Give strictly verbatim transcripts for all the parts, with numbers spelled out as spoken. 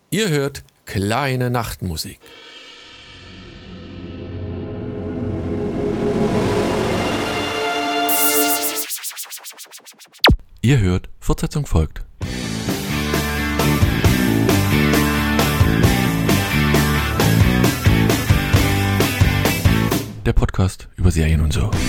Ihr hört kleine Nachtmusik. Ihr hört, Fortsetzung folgt. Der Podcast über Serien und so.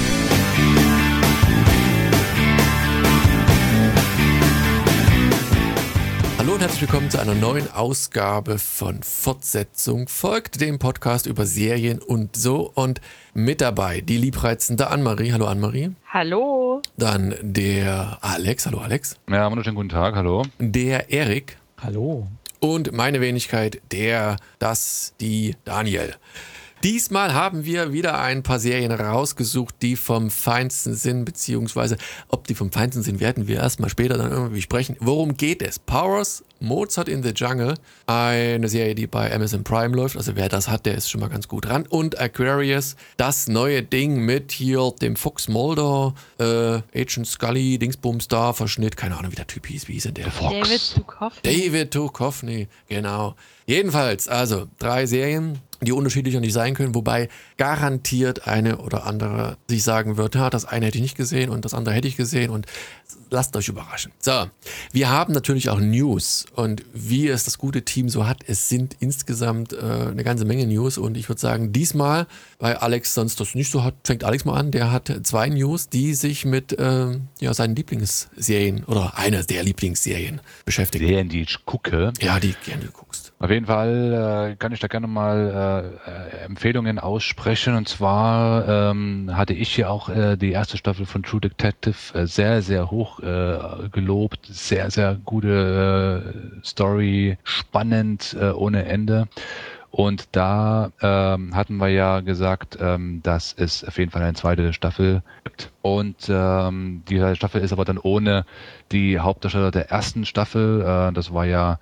Hallo und herzlich willkommen zu einer neuen Ausgabe von Fortsetzung folgt, dem Podcast über Serien und so. Und mit dabei die liebreizende Annemarie. Hallo Annemarie. Hallo. Dann der Alex. Hallo Alex. Ja, wunderschönen guten Tag. Hallo. Der Erik. Hallo. Und meine Wenigkeit, der, das, die Daniel. Diesmal haben wir wieder ein paar Serien rausgesucht, die vom Feinsten sind, beziehungsweise ob die vom Feinsten sind, werden wir erstmal später dann irgendwie sprechen. Worum geht es? Powers, Mozart in the Jungle, eine Serie, die bei Amazon Prime läuft, also wer das hat, der ist schon mal ganz gut ran. Und Aquarius, das neue Ding mit hier dem Fox Mulder, äh, Agent Scully, Dingsbums da, Verschnitt, keine Ahnung, wie der Typ hieß, wie hieß denn der? Fox. David Duchovny. David Duchovny, genau. Jedenfalls, also drei Serien, die unterschiedlicher nicht sein können, wobei garantiert eine oder andere sich sagen wird, ja, das eine hätte ich nicht gesehen und das andere hätte ich gesehen und lasst euch überraschen. So, wir haben natürlich auch News und wie es das gute Team so hat, es sind insgesamt äh, eine ganze Menge News und ich würde sagen, diesmal, weil Alex sonst das nicht so hat, fängt Alex mal an, der hat zwei News, die sich mit äh, ja, seinen Lieblingsserien oder einer der Lieblingsserien beschäftigen. Serien, die ich gucke. Ja, die gerne du guckst. Auf jeden Fall äh, kann ich da gerne mal äh, Empfehlungen aussprechen. Und zwar ähm, hatte ich hier auch äh, die erste Staffel von True Detective äh, sehr, sehr hoch äh, gelobt. Sehr, sehr gute äh, Story, spannend äh, ohne Ende. Und da ähm, hatten wir ja gesagt, ähm, dass es auf jeden Fall eine zweite Staffel gibt. Und ähm, die Staffel ist aber dann ohne die Hauptdarsteller der ersten Staffel. Äh, das war ja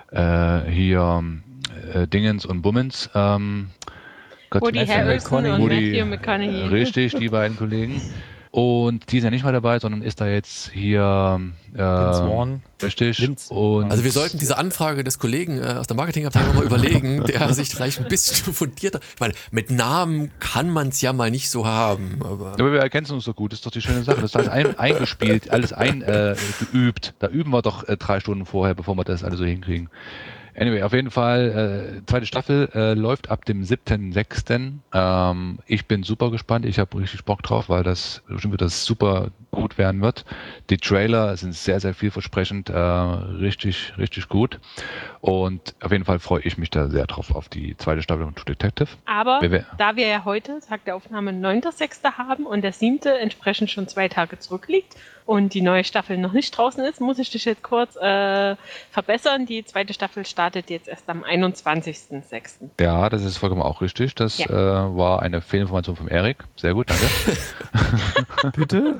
äh, hier äh, Dingens und Bummens. Ähm, Gott, Woody Matthew Harrelson und Woody, Matthew McConaughey. Richtig, die beiden Kollegen. Und die sind ja nicht mehr dabei, sondern ist da jetzt hier äh, Vince Vaughn. Richtig. Vince. Und Also wir sollten diese Anfrage des Kollegen äh, aus der Marketingabteilung mal überlegen, der sich vielleicht ein bisschen fundierter... Ich meine, mit Namen kann man es ja mal nicht so haben. Aber Aber wir erkennen uns so gut, das ist doch die schöne Sache. Das ist alles ein, eingespielt, alles eingeübt. Äh, da üben wir doch äh, drei Stunden vorher, bevor wir das alles so hinkriegen. Anyway, auf jeden Fall, äh, zweite Staffel äh, läuft ab dem siebten sechsten Ähm, ich bin super gespannt, ich habe richtig Bock drauf, weil das bestimmt wird das super gut werden wird. Die Trailer sind sehr, sehr vielversprechend, äh, richtig, richtig gut. Und auf jeden Fall freue ich mich da sehr drauf auf die zweite Staffel von True Detective. Aber Wer- wer- da wir ja heute, Tag der Aufnahme, neunter sechster haben und der siebte entsprechend schon zwei Tage zurückliegt und die neue Staffel noch nicht draußen ist, muss ich dich jetzt kurz äh, verbessern. Die zweite Staffel startet jetzt erst am einundzwanzigsten sechsten Ja, das ist vollkommen auch richtig. Das Ja. äh, war eine Fehlinformation vom Erik. Sehr gut, danke. Bitte?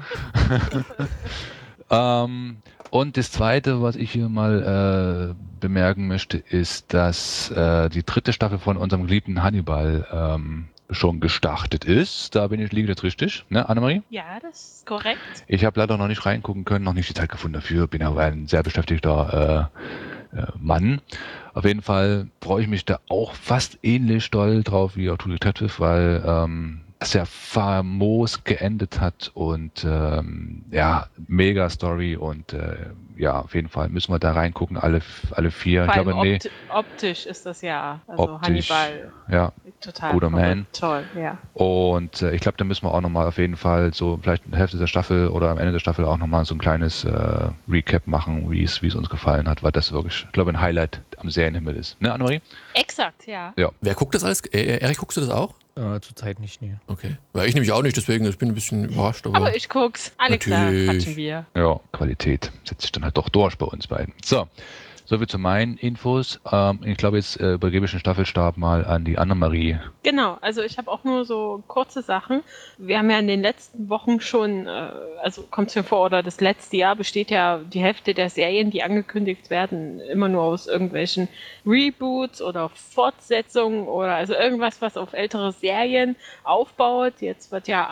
Ähm, und das Zweite, was ich hier mal äh, bemerken möchte, ist, dass äh, die dritte Staffel von unserem geliebten Hannibal ähm, schon gestartet ist. Da bin ich liege jetzt richtig, ne, Annemarie? Ja, das ist korrekt. Ich habe leider noch nicht reingucken können, noch nicht die Zeit gefunden dafür. Bin aber ein sehr beschäftigter äh, äh, Mann. Auf jeden Fall freue ich mich da auch fast ähnlich doll drauf wie auch True Detective, weil ähm, es ja famos geendet hat und ähm, ja, mega Story und äh, ja, auf jeden Fall müssen wir da reingucken, alle, alle vier. Vor Ich allem glaube, nee, opti- optisch ist das ja, also optisch, Hannibal, ja. total guter verrückt. Man. Toll, ja. Und äh, ich glaube, da müssen wir auch nochmal auf jeden Fall so vielleicht in der Hälfte der Staffel oder am Ende der Staffel auch nochmal so ein kleines äh, Recap machen, wie es wie es uns gefallen hat, weil das wirklich, ich glaube, ein Highlight am Serienhimmel ist. Ne, Annemarie? Exakt, ja. Ja. wer guckt das alles? Äh, Erik, guckst du das auch? Äh, zurzeit nicht, nee. Okay. Weil ich nämlich auch nicht, deswegen ich bin ein bisschen überrascht. Aber, Aber ich guck's. Alexa, Natürlich. quatschen wir. Ja, Qualität setzt sich dann halt doch durch bei uns beiden. So, soviel zu meinen Infos. Ähm, ich glaube, jetzt äh, übergebe ich den Staffelstab mal an die Annemarie. Genau, also ich habe auch nur so kurze Sachen. Wir haben ja in den letzten Wochen schon, äh, also kommt es mir vor, oder das letzte Jahr besteht ja die Hälfte der Serien, die angekündigt werden, immer nur aus irgendwelchen Reboots oder Fortsetzungen oder also irgendwas, was auf ältere Serien aufbaut. Jetzt wird ja ab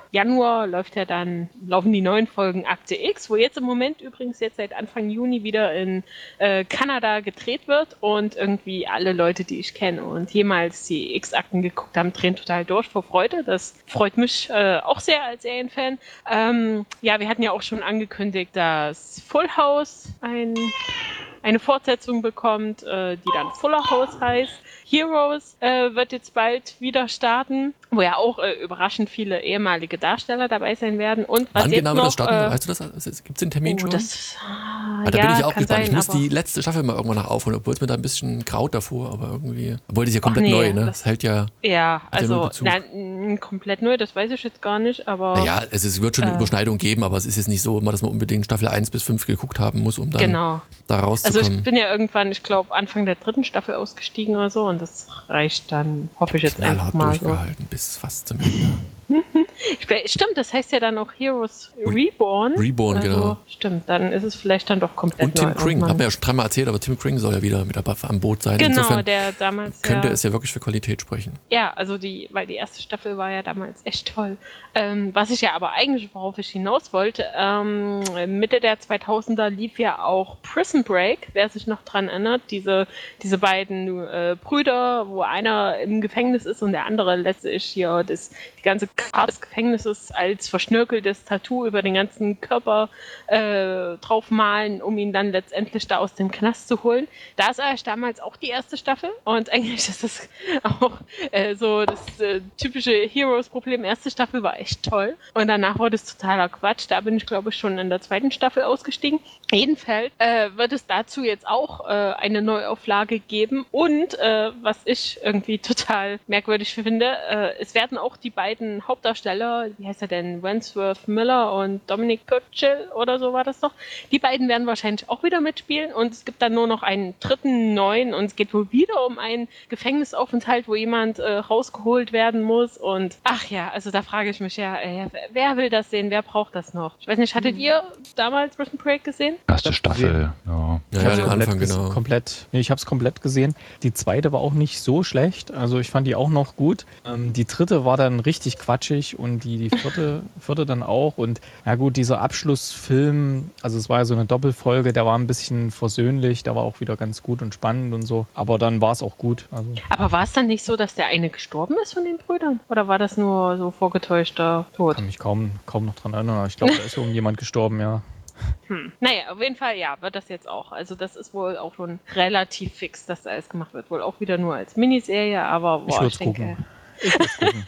Januar läuft ja dann, laufen die neuen Folgen Akte X, wo jetzt im Moment übrigens jetzt seit Anfang Juni wieder in äh, Kanada gedreht wird und irgendwie alle Leute, die ich kenne und jemals die X-Akten geguckt haben, drehen total durch vor Freude. Das freut mich äh, auch sehr als Serienfan. Ähm, ja, wir hatten ja auch schon angekündigt, dass Full House ein, eine Fortsetzung bekommt, äh, die dann Fuller House heißt. Heroes äh, wird jetzt bald wieder starten, wo ja auch äh, überraschend viele ehemalige Darsteller dabei sein werden. Und was Wann jetzt genau noch, wird das starten? Äh, weißt du das? Gibt es den Termin oh, schon? das, ah, Ah, da ja, bin ich auch kann gespannt. sein, Ich muss aber- die letzte Staffel mal irgendwann noch aufholen, obwohl es mir da ein bisschen Kraut davor, aber irgendwie. Obwohl die ist ja komplett nee, neu, ne? das- Das hält ja. Ja, Hat ja nur also Bezug. na, n- komplett neu, das weiß ich jetzt gar nicht, aber Naja, es, es wird schon eine Äh. Überschneidung geben, aber es ist jetzt nicht so, immer, dass man unbedingt Staffel eins bis fünf geguckt haben muss, um dann genau. da Also rauszukommen. ich bin ja irgendwann, ich glaube, Anfang der dritten Staffel ausgestiegen oder so und das reicht dann, hoffe ich jetzt einfach knallhart mal so. durchgehalten bis fast zum Ende. Ich, stimmt, das heißt ja dann auch Heroes Reborn. Reborn, also, genau. Stimmt, dann ist es vielleicht dann doch komplett Und Tim neu. Kring, irgendwann. hat man ja schon dreimal erzählt, aber Tim Kring soll ja wieder mit dabei am Boot sein. Genau, Insofern der damals könnte ja, es ja wirklich für Qualität sprechen. ja, also die, weil die erste Staffel war ja damals echt toll. Ähm, was ich ja aber eigentlich, worauf ich hinaus wollte, ähm, Mitte der zweitausender lief ja auch Prison Break, wer sich noch dran erinnert, diese, diese beiden äh, Brüder, wo einer im Gefängnis ist und der andere letztlich hier das, die ganze Karte des Gefängnisses als verschnörkeltes Tattoo über den ganzen Körper äh, draufmalen, um ihn dann letztendlich da aus dem Knast zu holen. Da ist eigentlich damals auch die erste Staffel und eigentlich ist das auch äh, so das äh, typische Heroes-Problem. Erste Staffel war echt toll und danach wurde es totaler Quatsch. Da bin ich, glaube ich, schon in der zweiten Staffel ausgestiegen. Jedenfalls äh, wird es dazu jetzt auch äh, eine Neuauflage geben und äh, was ich irgendwie total merkwürdig finde, äh, es werden auch die beiden Hauptdarsteller, wie heißt er denn, Wentworth Miller und Dominic Purcell oder so war das doch, die beiden werden wahrscheinlich auch wieder mitspielen und es gibt dann nur noch einen dritten neuen und es geht wohl wieder um einen Gefängnisaufenthalt, wo jemand äh, rausgeholt werden muss und ach ja, also da frage ich mich ja, äh, wer will das sehen, wer braucht das noch? Ich weiß nicht, hattet ihr damals Prison Break gesehen? Erste Ich hab's Staffel, ja. Ja, Ich ja, hab's den komplett Anfang, ges- genau. Komplett, nee, ich habe es komplett gesehen. Die zweite war auch nicht so schlecht. Also ich fand die auch noch gut. Ähm, die dritte war dann richtig quatschig und die, die vierte, vierte dann auch. Und ja gut, dieser Abschlussfilm, also es war ja so eine Doppelfolge, der war ein bisschen versöhnlich, der war auch wieder ganz gut und spannend und so. Aber dann war es auch gut. Also Aber war es dann nicht so, dass der eine gestorben ist von den Brüdern? Oder war das nur so vorgetäuschter Tod? kann mich kaum, kaum noch dran erinnern. Ich glaube, da ist irgendjemand gestorben, ja. Hm. Naja, auf jeden Fall, ja, wird das jetzt auch. Also das ist wohl auch schon relativ fix, dass da alles gemacht wird. Wohl auch wieder nur als Miniserie, aber Ich boah, würd's ich denke... gucken. Ich würd's gucken.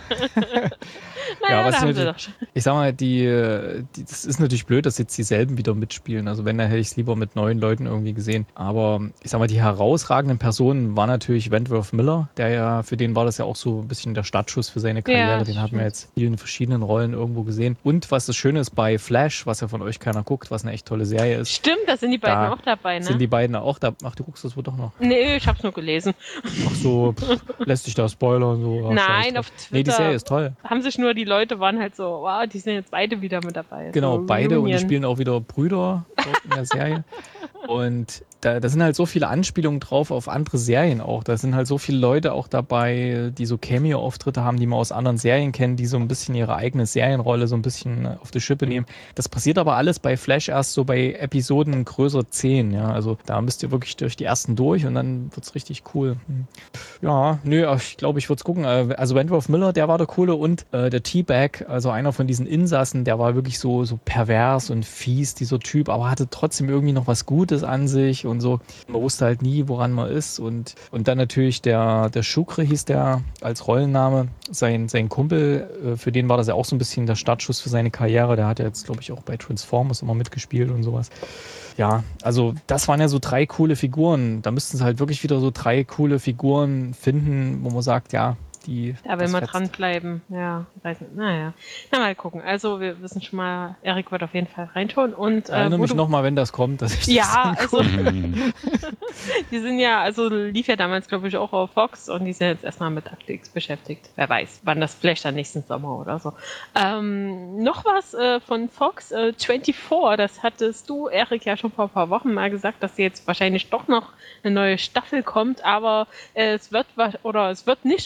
Naja, Ja, was da haben ich sie natürlich- doch schon. Ich sag mal, die, die, das ist natürlich blöd, dass jetzt dieselben wieder mitspielen. Also wenn, dann hätte ich es lieber mit neuen Leuten irgendwie gesehen. Aber ich sag mal, die herausragenden Personen war natürlich Wentworth Miller, der ja, für den war das ja auch so ein bisschen der Startschuss für seine Karriere. Ja, das den hat man stimmt. jetzt in vielen verschiedenen Rollen irgendwo gesehen. Und was das Schöne ist bei Flash, was ja von euch keiner guckt, was eine echt tolle Serie ist, Stimmt, da sind die beiden Da auch dabei, ne? sind die beiden auch da. Ach, du guckst das wohl doch noch. Nee, ich hab's nur gelesen. Ach so, pff, lässt sich da spoilern. So. Ach, Nein, scheiß auf drauf. Twitter Nee, die Serie ist toll. haben sich nur die Leute, waren halt so, wow, die sind jetzt beide wieder mit dabei. Genau, so beide und die Reunion. spielen auch wieder Brüder dort in der Serie. Und da, da sind halt so viele Anspielungen drauf auf andere Serien auch. Da sind halt so viele Leute auch dabei, die so Cameo-Auftritte haben, die man aus anderen Serien kennen, die so ein bisschen ihre eigene Serienrolle so ein bisschen auf die Schippe nehmen. Das passiert aber alles bei Flash erst so bei Episoden größer zehn. Ja? Also da müsst ihr wirklich durch die ersten durch und dann wird's richtig cool. Hm. Ja, nö, ich glaube, ich würde es gucken. Äh, Also Wentworth Miller, der war der Coole und äh, der T-Bag, also einer von diesen Insassen, der war wirklich so, so pervers und fies, dieser Typ, aber hatte trotzdem irgendwie noch was Gutes an sich und so. Man wusste halt nie, woran man ist. Und, und dann natürlich der, der Shukri hieß der als Rollenname, sein, sein Kumpel, äh, für den war das ja auch so ein bisschen der Startschuss für seine Karriere. Der hat ja jetzt, glaube ich, auch bei Transformers immer mitgespielt und sowas. Ja, also das waren ja so drei coole Figuren. Da müssten sie halt wirklich wieder so drei coole Figuren finden, wo man sagt, ja, die. Da will das man fetzt. dranbleiben. Ja, weiß nicht. Naja. Na, mal gucken. Also, wir wissen schon mal, Erik wird auf jeden Fall reinschauen. Und, äh, Erinnere wo mich du- nochmal, wenn das kommt, dass ich das Ja, dann also, Hm. die sind ja, also lief ja damals, glaube ich, auch auf Fox und die sind jetzt erstmal mit Akte X beschäftigt. Wer weiß, wann das vielleicht dann nächsten Sommer oder so. Ähm, noch was äh, von Fox, äh, vierundzwanzig, das hattest du, Erik, ja schon vor ein paar Wochen mal gesagt, dass jetzt wahrscheinlich doch noch eine neue Staffel kommt, aber äh, es wird wa- oder es wird nicht mit äh,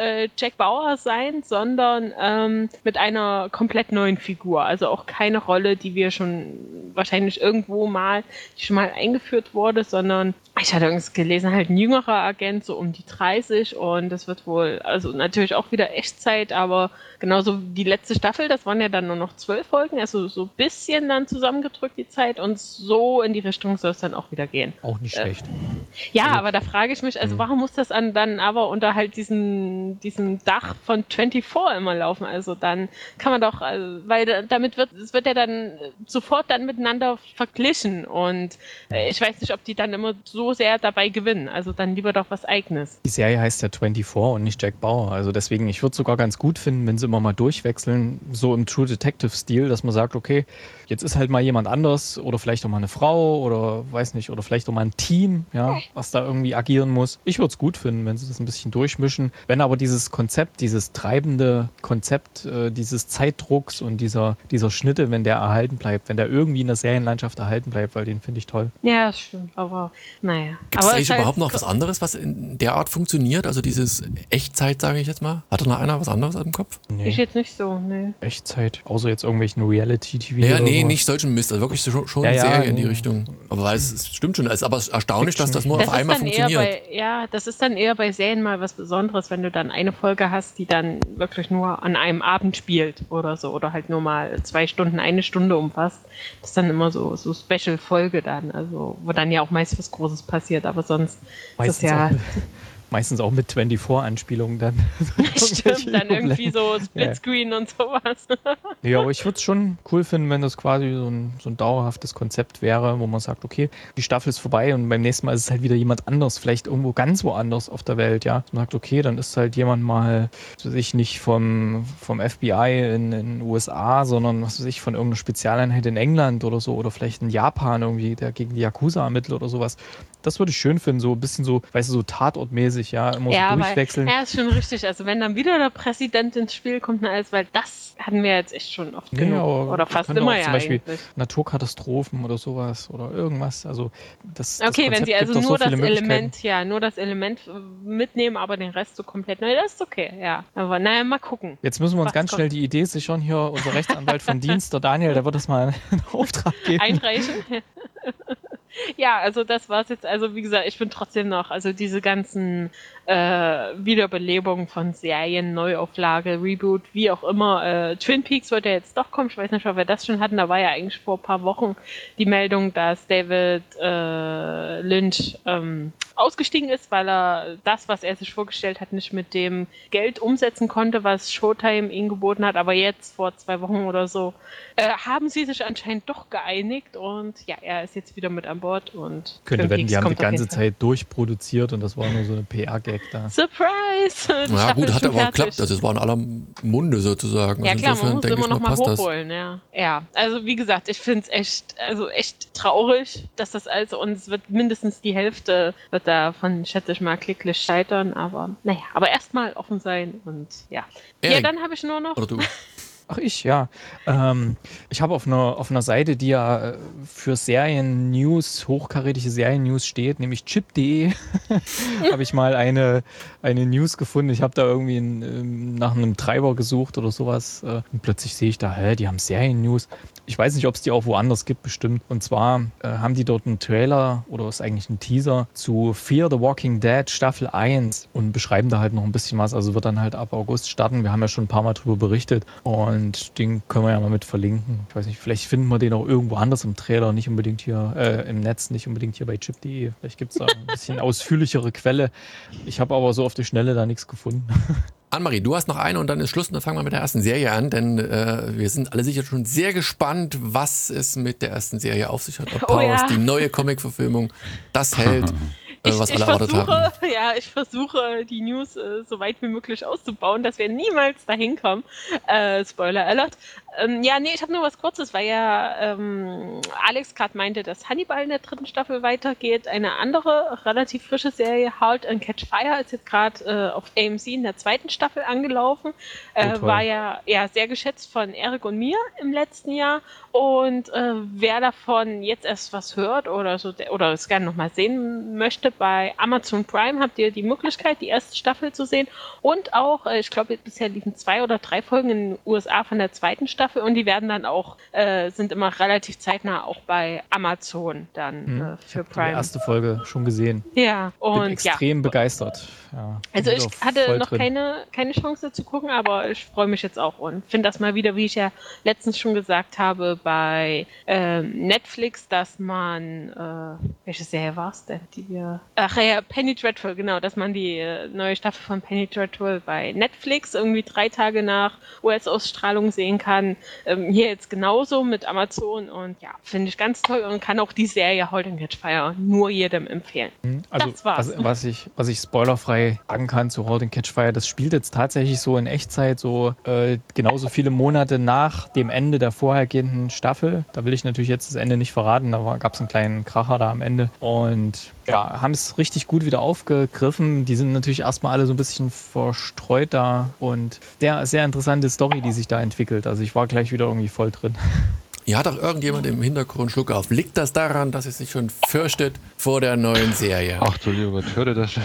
äh, Jack Bauer sein, sondern ähm, mit einer komplett neuen Figur. Also auch keine Rolle, die wir schon wahrscheinlich irgendwo mal, die schon mal eingeführt wurde, sondern ich hatte irgendwas gelesen, halt ein jüngerer Agent, so um die dreißig, und das wird wohl, also natürlich auch wieder Echtzeit, aber genauso die letzte Staffel, das waren ja dann nur noch zwölf Folgen, also so ein bisschen dann zusammengedrückt die Zeit, und so in die Richtung soll es dann auch wieder gehen. Auch nicht Äh, schlecht. Ja, Also- aber da frage ich mich, also Mhm. warum muss das an, dann aber unter halt diesem, diesem Dach von vierundzwanzig immer laufen? Also dann kann man doch, also, weil da- damit wird, es wird ja dann sofort dann miteinander verglichen, und äh, ich weiß nicht, ob die dann immer so sehr dabei gewinnen. Also dann lieber doch was Eigenes. Die Serie heißt ja vierundzwanzig und nicht Jack Bauer. Also deswegen, ich würde es sogar ganz gut finden, wenn sie immer mal durchwechseln, so im True Detective-Stil, dass man sagt, okay, jetzt ist halt mal jemand anders oder vielleicht auch mal eine Frau oder weiß nicht, oder vielleicht auch mal ein Team, ja, was da irgendwie agieren muss. Ich würde es gut finden, wenn sie das ein bisschen durchmischen. Wenn aber dieses Konzept, dieses treibende Konzept, äh, dieses Zeitdrucks und dieser, dieser Schnitte, wenn der erhalten bleibt, wenn der irgendwie in der Serienlandschaft erhalten bleibt, weil den finde ich toll. Ja, das stimmt, aber naja. Gibt es Aber eigentlich ist halt- überhaupt noch was anderes, was in der Art funktioniert? Also dieses Echtzeit, sage ich jetzt mal. Hat da noch einer was anderes im Kopf? Nee. Ich jetzt nicht so, ne. Echtzeit, außer jetzt irgendwelchen Reality-T V. Ja, oder nee, sowas. nicht solchen Mist. Also wirklich schon, schon Ja, ja, Serien in die nee. Richtung. Aber weil es, es stimmt schon. Es ist aber erstaunlich, dass das nur Das auf ist einmal dann eher funktioniert. bei, ja, das ist dann eher bei Serien mal was Besonderes, wenn du dann eine Folge hast, die dann wirklich nur an einem Abend spielt oder so, oder halt nur mal zwei Stunden, eine Stunde umfasst. Das ist dann immer so, so Special-Folge dann, also wo dann ja auch meist was Großes passiert, aber sonst Meistens, ist das ja, auch, meistens auch mit vierundzwanzig-Anspielungen dann. stimmt, dann irgendwie so Splitscreen und sowas. Ja, aber ich würde es schon cool finden, wenn das quasi so ein, so ein dauerhaftes Konzept wäre, wo man sagt, okay, die Staffel ist vorbei und beim nächsten Mal ist es halt wieder jemand anders, vielleicht irgendwo ganz woanders auf der Welt, ja. Man sagt, okay, dann ist halt jemand mal, was weiß ich, nicht vom, vom F B I in den U S A, sondern was weiß ich, von irgendeiner Spezialeinheit in England oder so, oder vielleicht in Japan irgendwie, der gegen die Yakuza ermittelt oder sowas. Das würde ich schön finden, so ein bisschen so, weißt du, so tatortmäßig, ja, immer Ja, so aber durchwechseln. ja, ist schon richtig. Also wenn dann wieder der Präsident ins Spiel kommt, na, alles, weil das hatten wir jetzt echt schon oft Ja, genug. aber Oder fast könnte immer auch ja zum Beispiel eigentlich. Naturkatastrophen oder sowas oder irgendwas. Also das, das Okay, wenn Konzept sie also gibt doch nur so das viele Möglichkeiten. Element, ja, nur das Element äh, mitnehmen, aber den Rest so komplett neu, das ist okay, ja. Aber naja, mal gucken. Jetzt müssen wir uns Was ganz kommt? schnell die Idee sichern. Hier unser Rechtsanwalt vom Dienst, der Daniel, der wird das mal in Auftrag geben. Einreichen. Ja, also das war's jetzt. Also wie gesagt, ich bin trotzdem noch, also diese ganzen äh, Wiederbelebungen von Serien, Neuauflage, Reboot, wie auch immer. Äh, Twin Peaks wollte ja jetzt doch kommen. Ich weiß nicht, ob wir das schon hatten. Da war ja eigentlich vor ein paar Wochen die Meldung, dass David äh, Lynch ähm, ausgestiegen ist, weil er das, was er sich vorgestellt hat, nicht mit dem Geld umsetzen konnte, was Showtime ihm geboten hat. Aber jetzt, vor zwei Wochen oder so, äh, haben sie sich anscheinend doch geeinigt, und ja, er ist jetzt wieder mit an Bord. Und Könnte Twin wetten, Peaks die haben die kommt auf ganze jeden Fall. Zeit durchproduziert und das war nur so eine P R-Gag da. Surprise! Die Ja Staffel gut, ist hat schon aber auch fertig. geklappt. Also es war in aller Munde sozusagen. Ja Also klar, man insofern muss denke immer ich noch mal, mal passt das. hochholen, ja. Ja, also wie gesagt, ich finde es echt, also echt traurig, dass das also, und es wird mindestens die Hälfte wird davon, schätze ich mal, klicklich scheitern, aber naja, aber erstmal offen sein und ja. Ja, Erik, dann habe ich nur noch, oder du? Ach, ich, ja. Ähm, ich habe auf einer, auf einer Seite, die ja äh, für Serien-News, hochkarätige Serien-News steht, nämlich chip punkt de, habe ich mal eine, eine News gefunden. Ich habe da irgendwie ein, ähm, nach einem Treiber gesucht oder sowas äh, und plötzlich sehe ich da, hä, die haben Serien-News. Ich weiß nicht, ob es die auch woanders gibt, bestimmt. Und zwar äh, haben die dort einen Trailer oder ist eigentlich ein Teaser zu Fear the Walking Dead Staffel eins und beschreiben da halt noch ein bisschen was. Also wird dann halt ab August starten. Wir haben ja schon ein paar Mal drüber berichtet und den können wir ja mal mit verlinken. Ich weiß nicht, vielleicht finden wir den auch irgendwo anders im Trailer, nicht unbedingt hier äh, im Netz, nicht unbedingt hier bei chip punkt de. Vielleicht gibt es da ein bisschen ausführlichere Quelle. Ich habe aber so auf die Schnelle da nichts gefunden. Annemarie, du hast noch eine und dann ist Schluss und dann fangen wir mit der ersten Serie an, denn äh, wir sind alle sicher schon sehr gespannt, was es mit der ersten Serie auf sich hat. Ob Oh Powers, ja. die neue Comic-Verfilmung, das hält, äh, ich, was ich alle erwartet versuche, haben. ja, ich versuche die News äh, so weit wie möglich auszubauen, dass wir niemals dahin kommen. Äh, Spoiler Alert. Ähm, ja, nee, ich habe nur was Kurzes, weil ja ähm, Alex gerade meinte, dass Hannibal in der dritten Staffel weitergeht. Eine andere, relativ frische Serie, Halt and Catch Fire, ist jetzt gerade äh, auf A M C in der zweiten Staffel angelaufen. Äh, Oh, war ja, ja sehr geschätzt von Eric und mir im letzten Jahr. Und äh, wer davon jetzt erst was hört oder so oder es gerne nochmal sehen möchte, bei Amazon Prime habt ihr die Möglichkeit, die erste Staffel zu sehen. Und auch, äh, ich glaube, bisher liefen zwei oder drei Folgen in den U S A von der zweiten Staffel. Und die werden dann auch, äh, sind immer relativ zeitnah auch bei Amazon dann Hm. äh, für Die Prime. erste Folge schon gesehen. Ja, Bin und ja. extrem begeistert. Ja, Also bin ich wieder hatte voll noch drin. keine, keine Chance zu gucken, aber ich freue mich jetzt auch und finde das mal wieder, wie ich ja letztens schon gesagt habe, bei ähm, Netflix, dass man, äh, welche Serie war es denn, die wir, ach ja, Penny Dreadful, genau, dass man die äh, neue Staffel von Penny Dreadful bei Netflix irgendwie drei Tage nach U S-Ausstrahlung sehen kann. Ähm, hier jetzt genauso mit Amazon und ja, finde ich ganz toll und kann auch die Serie Halt and Catch Fire nur jedem empfehlen. Also, Das war's. was, was, ich, was ich spoilerfrei sagen kann zu Halt and Catch Fire, das spielt jetzt tatsächlich so in Echtzeit so äh, genauso viele Monate nach dem Ende der vorhergehenden Staffel. Da will ich natürlich jetzt das Ende nicht verraten, da gab es einen kleinen Kracher da am Ende. Und ja, haben es richtig gut wieder aufgegriffen. Die sind natürlich erstmal alle so ein bisschen verstreut da und sehr, sehr interessante Story, die sich da entwickelt. Also ich war gleich wieder irgendwie voll drin. Hier hat auch irgendjemand im Hintergrund Schluck auf. Liegt das daran, dass es sich schon fürchtet vor der neuen Serie? Ach du lieber Gott, hört ihr das?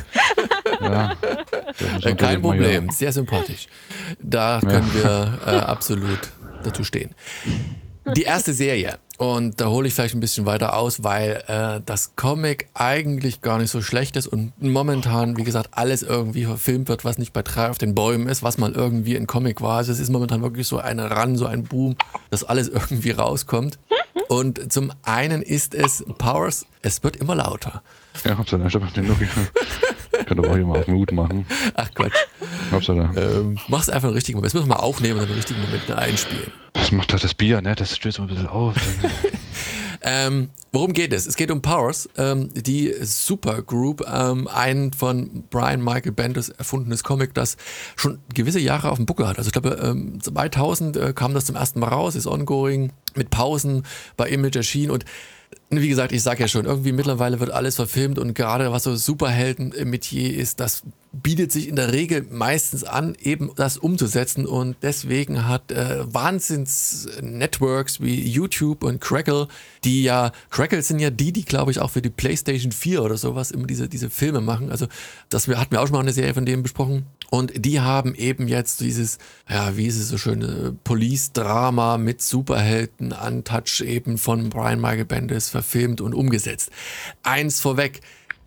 Ja, das Äh, kein Problem, sehr sympathisch. Da können wir äh, absolut dazu stehen. Die erste Serie, und da hole ich vielleicht ein bisschen weiter aus, weil äh, das Comic eigentlich gar nicht so schlecht ist und momentan, wie gesagt, alles irgendwie verfilmt wird, was nicht bei drei auf den Bäumen ist, was mal irgendwie ein Comic war. Also es ist momentan wirklich so ein Run, so ein Boom, dass alles irgendwie rauskommt. Und zum einen ist es Powers, es wird immer lauter. Ja, hab's ja, ich hab den Look. Kann doch auch jemand auf Mut machen. Ach Quatsch. Hab's ja da. Ähm, mach's einfach einen richtigen Moment. Das müssen wir mal aufnehmen und dann den richtigen Moment einspielen. Das macht doch das Bier, ne? Das stößt mal ein bisschen auf. Ähm, worum geht es? Es geht um Powers, ähm, die Supergroup, ähm, ein von Brian Michael Bendis erfundenes Comic, das schon gewisse Jahre auf dem Buckel hat. Also ich glaube, ähm, zweitausend äh, kam das zum ersten Mal raus, ist ongoing, mit Pausen bei Image erschienen und wie gesagt, ich sag ja schon, irgendwie mittlerweile wird alles verfilmt und gerade was so Superhelden im Metier ist, das bietet sich in der Regel meistens an, eben das umzusetzen und deswegen hat äh, Wahnsinns-Networks wie YouTube und Crackle, die ja, Crackle sind ja die, die glaube ich auch für die PlayStation vier oder sowas immer diese, diese Filme machen, also das hatten wir auch schon mal eine Serie von denen besprochen und die haben eben jetzt dieses, ja wie ist es so schön, äh, Police-Drama mit Superhelden Untouch eben von Brian Michael Bendis verfilmt und umgesetzt. Eins vorweg,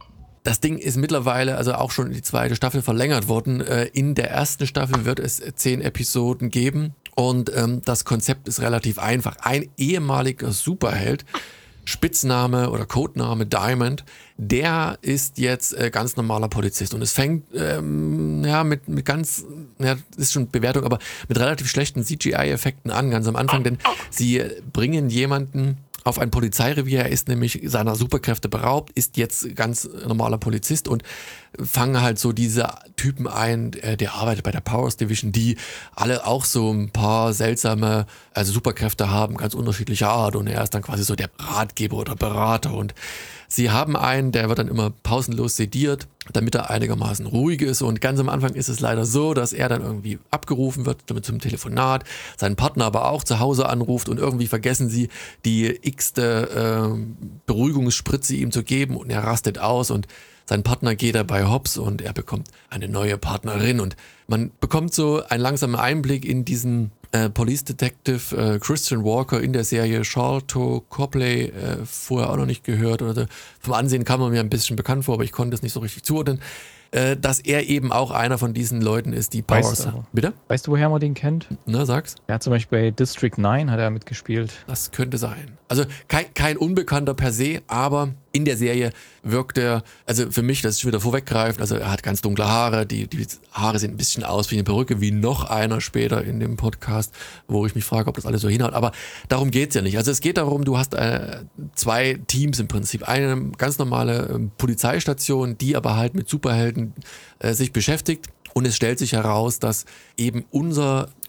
das Ding ist mittlerweile, also auch schon in die zweite Staffel verlängert worden. In der ersten Staffel wird es zehn Episoden geben und ähm, das Konzept ist relativ einfach. Ein ehemaliger Superheld, Spitzname oder Codename Diamond, der ist jetzt äh, ganz normaler Polizist und es fängt ähm, ja mit, mit ganz, ja, ist schon Bewertung, aber mit relativ schlechten C G I-Effekten an, ganz am Anfang, denn sie bringen jemanden auf ein Polizeirevier, er ist nämlich seiner Superkräfte beraubt, ist jetzt ganz normaler Polizist und fangen halt so diese Typen ein, der arbeitet bei der Powers Division, die alle auch so ein paar seltsame, also Superkräfte haben, ganz unterschiedlicher Art und er ist dann quasi so der Ratgeber oder Berater und sie haben einen, der wird dann immer pausenlos sediert, damit er einigermaßen ruhig ist und ganz am Anfang ist es leider so, dass er dann irgendwie abgerufen wird damit zum Telefonat, seinen Partner aber auch zu Hause anruft und irgendwie vergessen sie die x-te äh, Beruhigungsspritze ihm zu geben und er rastet aus und sein Partner geht dabei hops und er bekommt eine neue Partnerin und man bekommt so einen langsamen Einblick in diesen äh, Police Detective äh, Christian Walker in der Serie. Sharlto Copley, äh, vorher auch noch nicht gehört oder vom Ansehen kam er mir ein bisschen bekannt vor, aber ich konnte es nicht so richtig zuordnen, äh, dass er eben auch einer von diesen Leuten ist, die Powers haben. Bitte? Weißt du, woher man den kennt? Na, sag's. Er hat zum Beispiel bei District neun hat er mitgespielt. Das könnte sein. Also kein, kein Unbekannter per se, aber in der Serie wirkt er, also für mich, das ist wieder vorweggreifend, also er hat ganz dunkle Haare, die, die Haare sehen ein bisschen aus wie eine Perücke, wie noch einer später in dem Podcast, wo ich mich frage, ob das alles so hinhaut, aber darum geht's ja nicht. Also es geht darum, du hast äh, zwei Teams im Prinzip, eine ganz normale äh, Polizeistation, die aber halt mit Superhelden äh, sich beschäftigt. Und es stellt sich heraus, dass eben unser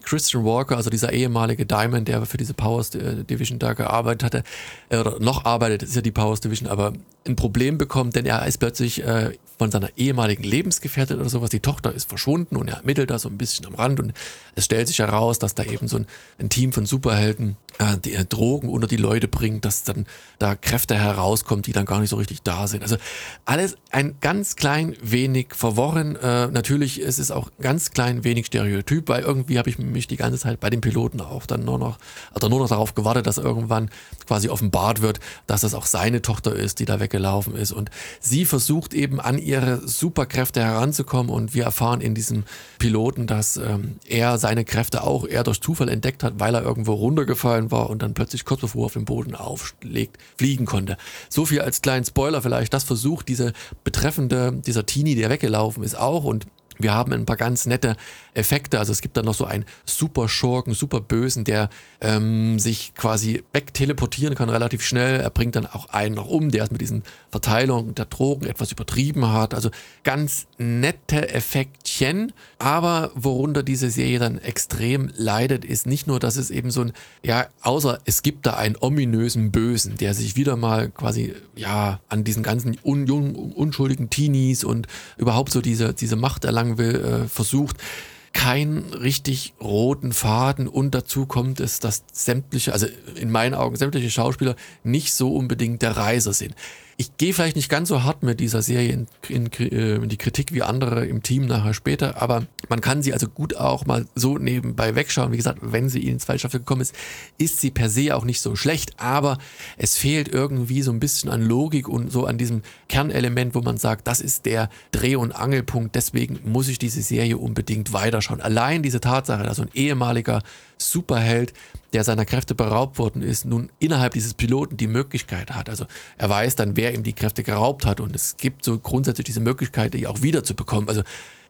Christian Walker, also dieser ehemalige Diamond, der für diese Powers Division da gearbeitet hatte, äh, oder noch arbeitet, ist ja die Powers Division, aber ein Problem bekommt, denn er ist plötzlich äh, von seiner ehemaligen Lebensgefährtin oder sowas, die Tochter ist verschwunden und er ermittelt da so ein bisschen am Rand und es stellt sich heraus, dass da eben so ein, ein Team von Superhelden äh, die äh, Drogen unter die Leute bringt, dass dann da Kräfte herauskommt, die dann gar nicht so richtig da sind. Also alles ein ganz klein wenig verworren. Äh, natürlich ist es auch ganz klein wenig stereotyp, weil irgendwie habe ich mich die ganze Zeit bei den Piloten auch dann nur noch, oder nur noch darauf gewartet, dass irgendwann quasi offenbart wird, dass das auch seine Tochter ist, die da weggelaufen ist. Und sie versucht eben an ihre Superkräfte heranzukommen und wir erfahren in diesem Piloten, dass ähm, er seine Kräfte auch eher durch Zufall entdeckt hat, weil er irgendwo runtergefallen war und dann plötzlich kurz bevor er auf dem Boden auflegt, fliegen konnte. So viel als kleinen Spoiler vielleicht, das versucht diese betreffende, dieser Teenie, der weggelaufen ist, auch und wir haben ein paar ganz nette Effekte, also es gibt dann noch so einen super Schurken, super Bösen, der ähm, sich quasi wegteleportieren kann relativ schnell, er bringt dann auch einen noch um, der es mit diesen Verteilungen der Drogen etwas übertrieben hat, also ganz nette Effektchen, aber worunter diese Serie dann extrem leidet, ist nicht nur, dass es eben so ein, ja, außer es gibt da einen ominösen Bösen, der sich wieder mal quasi, ja, an diesen ganzen un- un- unschuldigen Teenies und überhaupt so diese, diese Macht erlangen will, äh, versucht, keinen richtig roten Faden und dazu kommt es, dass sämtliche, also in meinen Augen sämtliche Schauspieler nicht so unbedingt der Reiser sind. Ich gehe vielleicht nicht ganz so hart mit dieser Serie in, in, in die Kritik wie andere im Team nachher später, aber man kann sie also gut auch mal so nebenbei wegschauen. Wie gesagt, wenn sie in die zweite Staffel gekommen ist, ist sie per se auch nicht so schlecht, aber es fehlt irgendwie so ein bisschen an Logik und so an diesem Kernelement, wo man sagt, das ist der Dreh- und Angelpunkt, deswegen muss ich diese Serie unbedingt weiterschauen. Allein diese Tatsache, dass so ein ehemaliger Superheld, der seiner Kräfte beraubt worden ist, nun innerhalb dieses Piloten die Möglichkeit hat. Also er weiß dann, wer ihm die Kräfte geraubt hat und es gibt so grundsätzlich diese Möglichkeit, die auch wieder zu bekommen. Also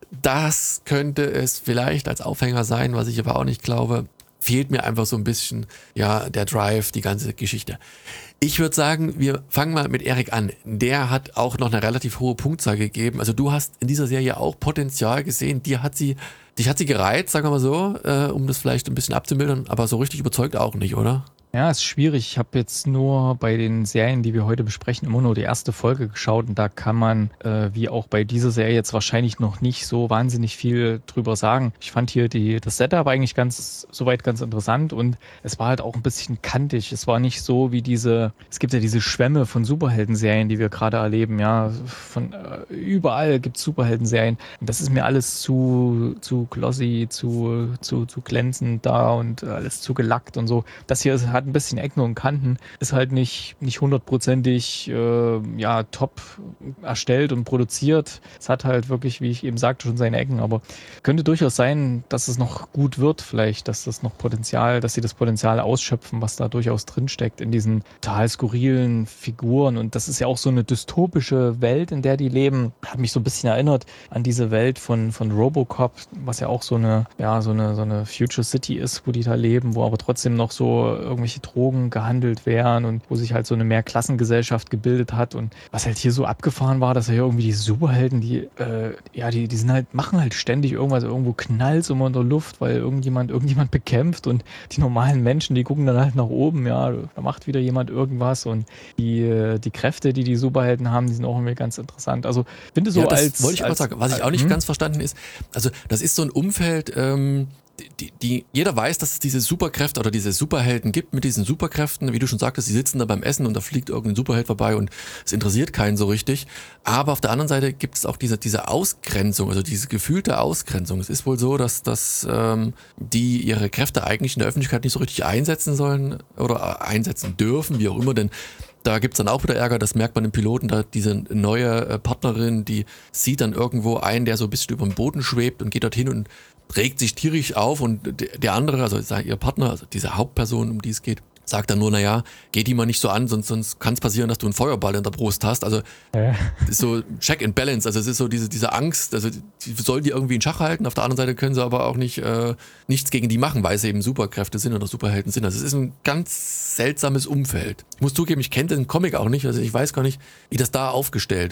das könnte es vielleicht als Aufhänger sein, was ich aber auch nicht glaube. Fehlt mir einfach so ein bisschen, ja, der Drive, die ganze Geschichte. Ich würde sagen, wir fangen mal mit Erik an. Der hat auch noch eine relativ hohe Punktzahl gegeben. Also du hast in dieser Serie auch Potenzial gesehen. Dir hat sie, dich hat sie gereizt, sagen wir mal so, äh, um das vielleicht ein bisschen abzumildern, aber so richtig überzeugt auch nicht, oder? Ja, ist schwierig. Ich habe jetzt nur bei den Serien, die wir heute besprechen, immer nur die erste Folge geschaut und da kann man, äh, wie auch bei dieser Serie, jetzt wahrscheinlich noch nicht so wahnsinnig viel drüber sagen. Ich fand hier die, das Setup eigentlich ganz, soweit ganz interessant und es war halt auch ein bisschen kantig. Es war nicht so wie diese, es gibt ja diese Schwämme von Superhelden-Serien, die wir gerade erleben, ja, von äh, überall gibt es Superhelden-Serien und das ist mir alles zu, zu glossy, zu, zu, zu glänzend da und alles zu gelackt und so. Das hier ist, hat ein bisschen Ecken und Kanten, ist halt nicht nicht hundertprozentig äh, ja, top erstellt und produziert. Es hat halt wirklich, wie ich eben sagte, schon seine Ecken, aber könnte durchaus sein, dass es noch gut wird vielleicht, dass das noch Potenzial, dass sie das Potenzial ausschöpfen, was da durchaus drinsteckt in diesen total skurrilen Figuren und das ist ja auch so eine dystopische Welt, in der die leben. Hat mich so ein bisschen erinnert an diese Welt von, von Robocop, was ja auch so eine, ja, so eine, so eine Future City ist, wo die da leben, wo aber trotzdem noch so irgendwelche Drogen gehandelt werden und wo sich halt so eine Mehrklassengesellschaft gebildet hat und was halt hier so abgefahren war, dass ja irgendwie die Superhelden, die, äh, ja, die, die sind halt, machen halt ständig irgendwas, irgendwo knallt's immer in der Luft, weil irgendjemand, irgendjemand bekämpft und die normalen Menschen, die gucken dann halt nach oben, ja, da macht wieder jemand irgendwas und die, die Kräfte, die die Superhelden haben, die sind auch irgendwie ganz interessant. Also, ich finde so ja, das als... wollte ich auch sagen, was ich auch nicht hm? ganz verstanden ist, also das ist so ein Umfeld, ähm, Die, die, jeder weiß, dass es diese Superkräfte oder diese Superhelden gibt mit diesen Superkräften. Wie du schon sagtest, die sitzen da beim Essen und da fliegt irgendein Superheld vorbei und es interessiert keinen so richtig. Aber auf der anderen Seite gibt es auch diese, diese Ausgrenzung, also diese gefühlte Ausgrenzung. Es ist wohl so, dass, dass ähm, die ihre Kräfte eigentlich in der Öffentlichkeit nicht so richtig einsetzen sollen oder einsetzen dürfen, wie auch immer, denn da gibt's dann auch wieder Ärger, das merkt man im Piloten, da diese neue äh, Partnerin, die sieht dann irgendwo einen, der so ein bisschen über dem Boden schwebt und geht dorthin und regt sich tierisch auf und der andere, also ihr Partner, also diese Hauptperson, um die es geht, sagt dann nur, naja, geht die mal nicht so an, sonst, sonst kann es passieren, dass du einen Feuerball in der Brust hast. Also Ja. das ist so Check and Balance, also es ist so diese, diese Angst, also die sollen die irgendwie in Schach halten, auf der anderen Seite können sie aber auch nicht äh, nichts gegen die machen, weil sie eben Superkräfte sind oder Superhelden sind. Also es ist ein ganz seltsames Umfeld. Ich muss zugeben, ich kenne den Comic auch nicht, also ich weiß gar nicht, wie das da aufgestellt ist.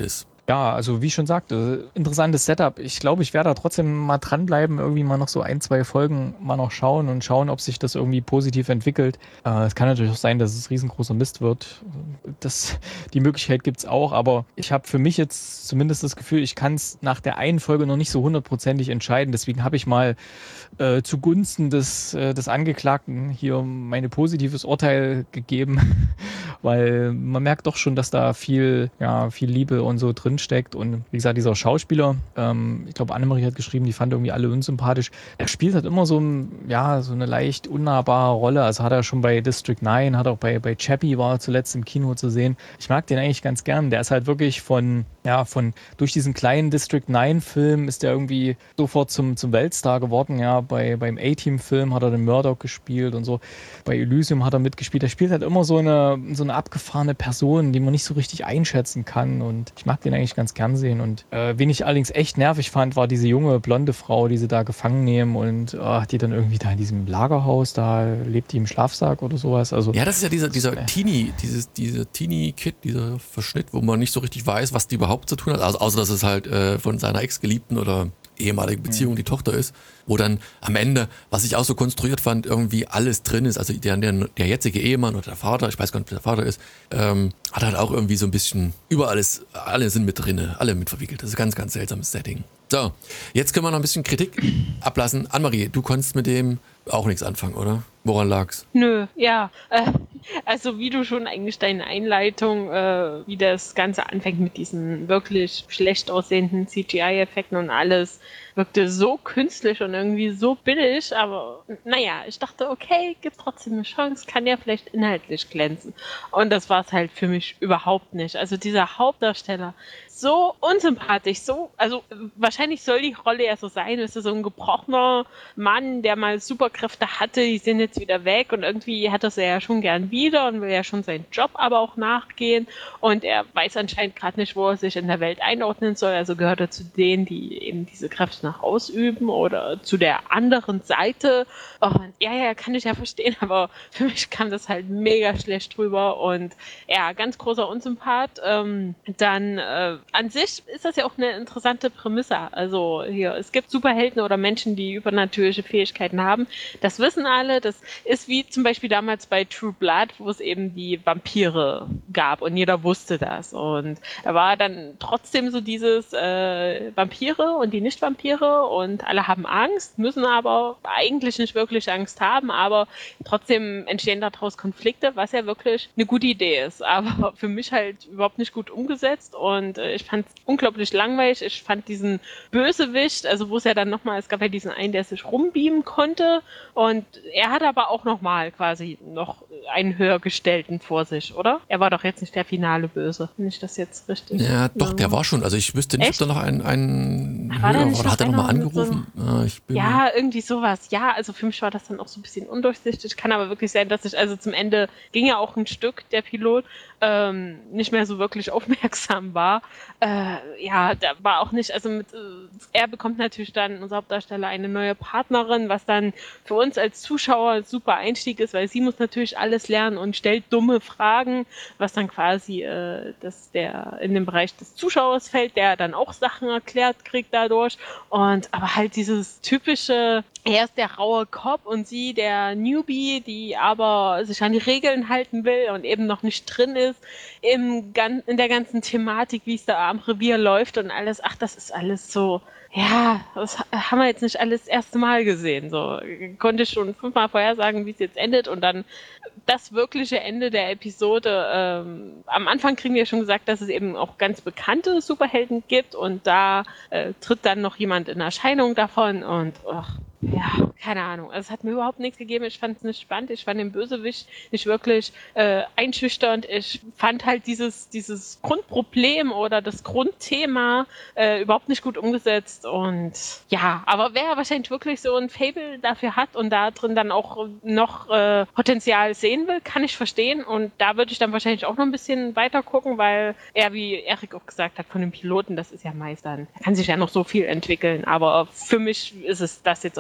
Ja, also wie ich schon sagte, interessantes Setup. Ich glaube, ich werde da trotzdem mal dranbleiben, irgendwie mal noch so ein, zwei Folgen mal noch schauen und schauen, ob sich das irgendwie positiv entwickelt. Äh, es kann natürlich auch sein, dass es riesengroßer Mist wird. Das, die Möglichkeit gibt es auch, aber ich habe für mich jetzt zumindest das Gefühl, ich kann es nach der einen Folge noch nicht so hundertprozentig entscheiden. Deswegen habe ich mal äh, zugunsten des, äh, des Angeklagten hier mein positives Urteil gegeben, weil man merkt doch schon, dass da viel, ja, viel Liebe und so drin steckt. Und wie gesagt, dieser Schauspieler, ähm, ich glaube, Annemarie hat geschrieben, die fand irgendwie alle unsympathisch. Der spielt halt immer so, ein, ja, so eine leicht unnahbare Rolle. Also hat er schon bei District neun, hat auch bei, bei Chappie war er zuletzt im Kino zu sehen. Ich mag den eigentlich ganz gern. Der ist halt wirklich von, ja, von, durch diesen kleinen District neun Film ist der irgendwie sofort zum, zum Weltstar geworden. Ja, bei, beim A-Team-Film hat er den Murdoch gespielt und so. Bei Elysium hat er mitgespielt. Der spielt halt immer so eine, so eine abgefahrene Person, die man nicht so richtig einschätzen kann. Und ich mag den eigentlich ganz gern sehen. Und äh, wen ich allerdings echt nervig fand, war diese junge, blonde Frau, die sie da gefangen nehmen und äh, die dann irgendwie da in diesem Lagerhaus, da lebt die im Schlafsack oder sowas. Also, ja, das ist ja dieser, dieser äh, Teenie, dieses, dieser Teenie-Kid, dieser Verschnitt, wo man nicht so richtig weiß, was die überhaupt zu tun hat. Also, außer, dass es halt äh, von seiner Ex-Geliebten oder ehemalige Beziehung, die Tochter ist, wo dann am Ende, was ich auch so konstruiert fand, irgendwie alles drin ist. Also der, der, der jetzige Ehemann oder der Vater, ich weiß gar nicht, wer der Vater ist, ähm, hat halt auch irgendwie so ein bisschen, überall ist, alle sind mit drin, alle mit verwickelt. Das ist ein ganz, ganz seltsames Setting. So, jetzt können wir noch ein bisschen Kritik ablassen. Annemarie, du konntest mit dem auch nichts anfangen, oder? Woran lag's? Nö, ja. Äh, also wie du schon eigentlich deine Einleitung, äh, wie das Ganze anfängt mit diesen wirklich schlecht aussehenden C G I-Effekten und alles, wirkte so künstlich und irgendwie so billig, aber naja, ich dachte, okay, gibt trotzdem eine Chance, kann ja vielleicht inhaltlich glänzen. Und das war es halt für mich überhaupt nicht. Also dieser Hauptdarsteller, so unsympathisch, so, also wahrscheinlich soll die Rolle ja so sein, ist so ein gebrochener Mann, der mal Superkräfte hatte, die sind jetzt wieder weg und irgendwie hat er sie ja schon gern wieder und will ja schon seinen Job aber auch nachgehen und er weiß anscheinend gerade nicht, wo er sich in der Welt einordnen soll, also gehört er zu denen, die eben diese Kräfte nach ausüben oder zu der anderen Seite. Und ja, ja, kann ich ja verstehen, aber für mich kam das halt mega schlecht drüber und ja, ganz großer Unsympath. Ähm, dann äh, an sich ist das ja auch eine interessante Prämisse. Also hier, es gibt Superhelden oder Menschen, die übernatürliche Fähigkeiten haben. Das wissen alle. Das ist wie zum Beispiel damals bei True Blood, wo es eben die Vampire gab und jeder wusste das. Und da war dann trotzdem so dieses äh, Vampire und die Nicht-Vampire und alle haben Angst, müssen aber eigentlich nicht wirklich Angst haben, aber trotzdem entstehen daraus Konflikte, was ja wirklich eine gute Idee ist. Aber für mich halt überhaupt nicht gut umgesetzt und äh, ich fand es unglaublich langweilig. Ich fand diesen Bösewicht, also wo es ja dann nochmal, es gab ja diesen einen, der sich rumbeamen konnte und er hat aber auch nochmal quasi noch einen höhergestellten vor sich, oder? Er war doch jetzt nicht der finale Böse. Finde ich das jetzt richtig? Ja, doch, der war schon. Also ich wüsste nicht, Echt? ob da noch ein, ein War da höher nicht war. Oder noch hat er nochmal einer mit so- angerufen? Ah, ich bin Ja, irgendwie sowas. Ja, also für mich war das dann auch so ein bisschen undurchsichtig. Kann aber wirklich sein, dass ich, also zum Ende ging ja auch ein Stück, der Pilot, ähm, nicht mehr so wirklich aufmerksam war. Äh, ja, da war auch nicht, also mit, äh, er bekommt natürlich dann, unser Hauptdarsteller, eine neue Partnerin, was dann für uns als Zuschauer ein super Einstieg ist, weil sie muss natürlich alles lernen und stellt dumme Fragen, was dann quasi äh, dass der in den Bereich des Zuschauers fällt, der dann auch Sachen erklärt kriegt dadurch. Und aber halt dieses typische, er ist der raue Cop und sie der Newbie, die aber sich an die Regeln halten will und eben noch nicht drin ist im, gan- in der ganzen Thematik, wie es da am Revier läuft und alles. Ach, das ist alles so, ja, das ha- haben wir jetzt nicht alles das erste Mal gesehen. So konnte ich schon fünfmal vorhersagen, wie es jetzt endet und dann das wirkliche Ende der Episode. Ähm, am Anfang kriegen wir schon gesagt, dass es eben auch ganz bekannte Superhelden gibt und da äh, tritt dann noch jemand in Erscheinung davon und ach, ja, keine Ahnung. Also es hat mir überhaupt nichts gegeben. Ich fand es nicht spannend. Ich fand den Bösewicht nicht wirklich äh, einschüchternd. Ich fand halt dieses, dieses Grundproblem oder das Grundthema äh, überhaupt nicht gut umgesetzt. Und ja, aber wer wahrscheinlich wirklich so ein Faible dafür hat und da drin dann auch noch äh, Potenzial sehen will, kann ich verstehen. Und da würde ich dann wahrscheinlich auch noch ein bisschen weiter gucken, weil er, wie Erik auch gesagt hat, von den Piloten, das ist ja meist dann, da kann sich ja noch so viel entwickeln. Aber für mich ist es das jetzt auf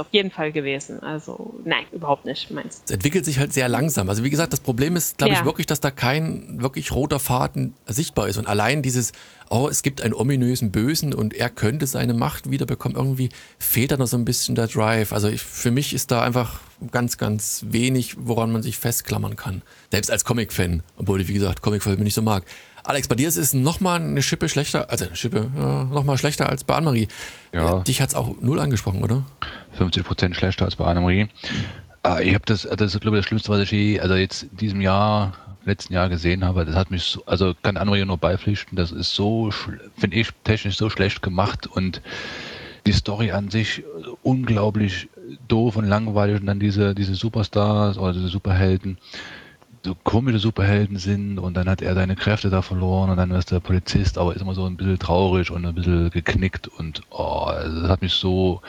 jeden Fall gewesen. Also nein, überhaupt nicht meins. Es entwickelt sich halt sehr langsam. Also wie gesagt, das Problem ist, glaube Ja. ich, wirklich, dass da kein wirklich roter Faden sichtbar ist. Und allein dieses, oh, es gibt einen ominösen Bösen und er könnte seine Macht wiederbekommen, irgendwie fehlt da noch so ein bisschen der Drive. Also ich, für mich ist da einfach ganz, ganz wenig, woran man sich festklammern kann. Selbst als Comic-Fan, obwohl ich, wie gesagt, Comic-Fan nicht so mag. Alex, bei dir ist es nochmal eine Schippe schlechter, also eine Schippe, ja, nochmal schlechter als bei Annemarie. Ja. Dich hat es auch null angesprochen, oder? fünfzig Prozent schlechter als bei Annemarie. Äh, ich habe das, das ist glaube ich das Schlimmste, was ich je, also jetzt in diesem Jahr, letzten Jahr gesehen habe. Das hat mich so, also kann Annemarie nur beipflichten, das ist so, finde ich, technisch so schlecht gemacht und die Story an sich unglaublich doof und langweilig und dann diese, diese Superstars oder diese Superhelden, so komische Superhelden sind und dann hat er seine Kräfte da verloren und dann ist der Polizist, aber ist immer so ein bisschen traurig und ein bisschen geknickt und oh, das hat mich so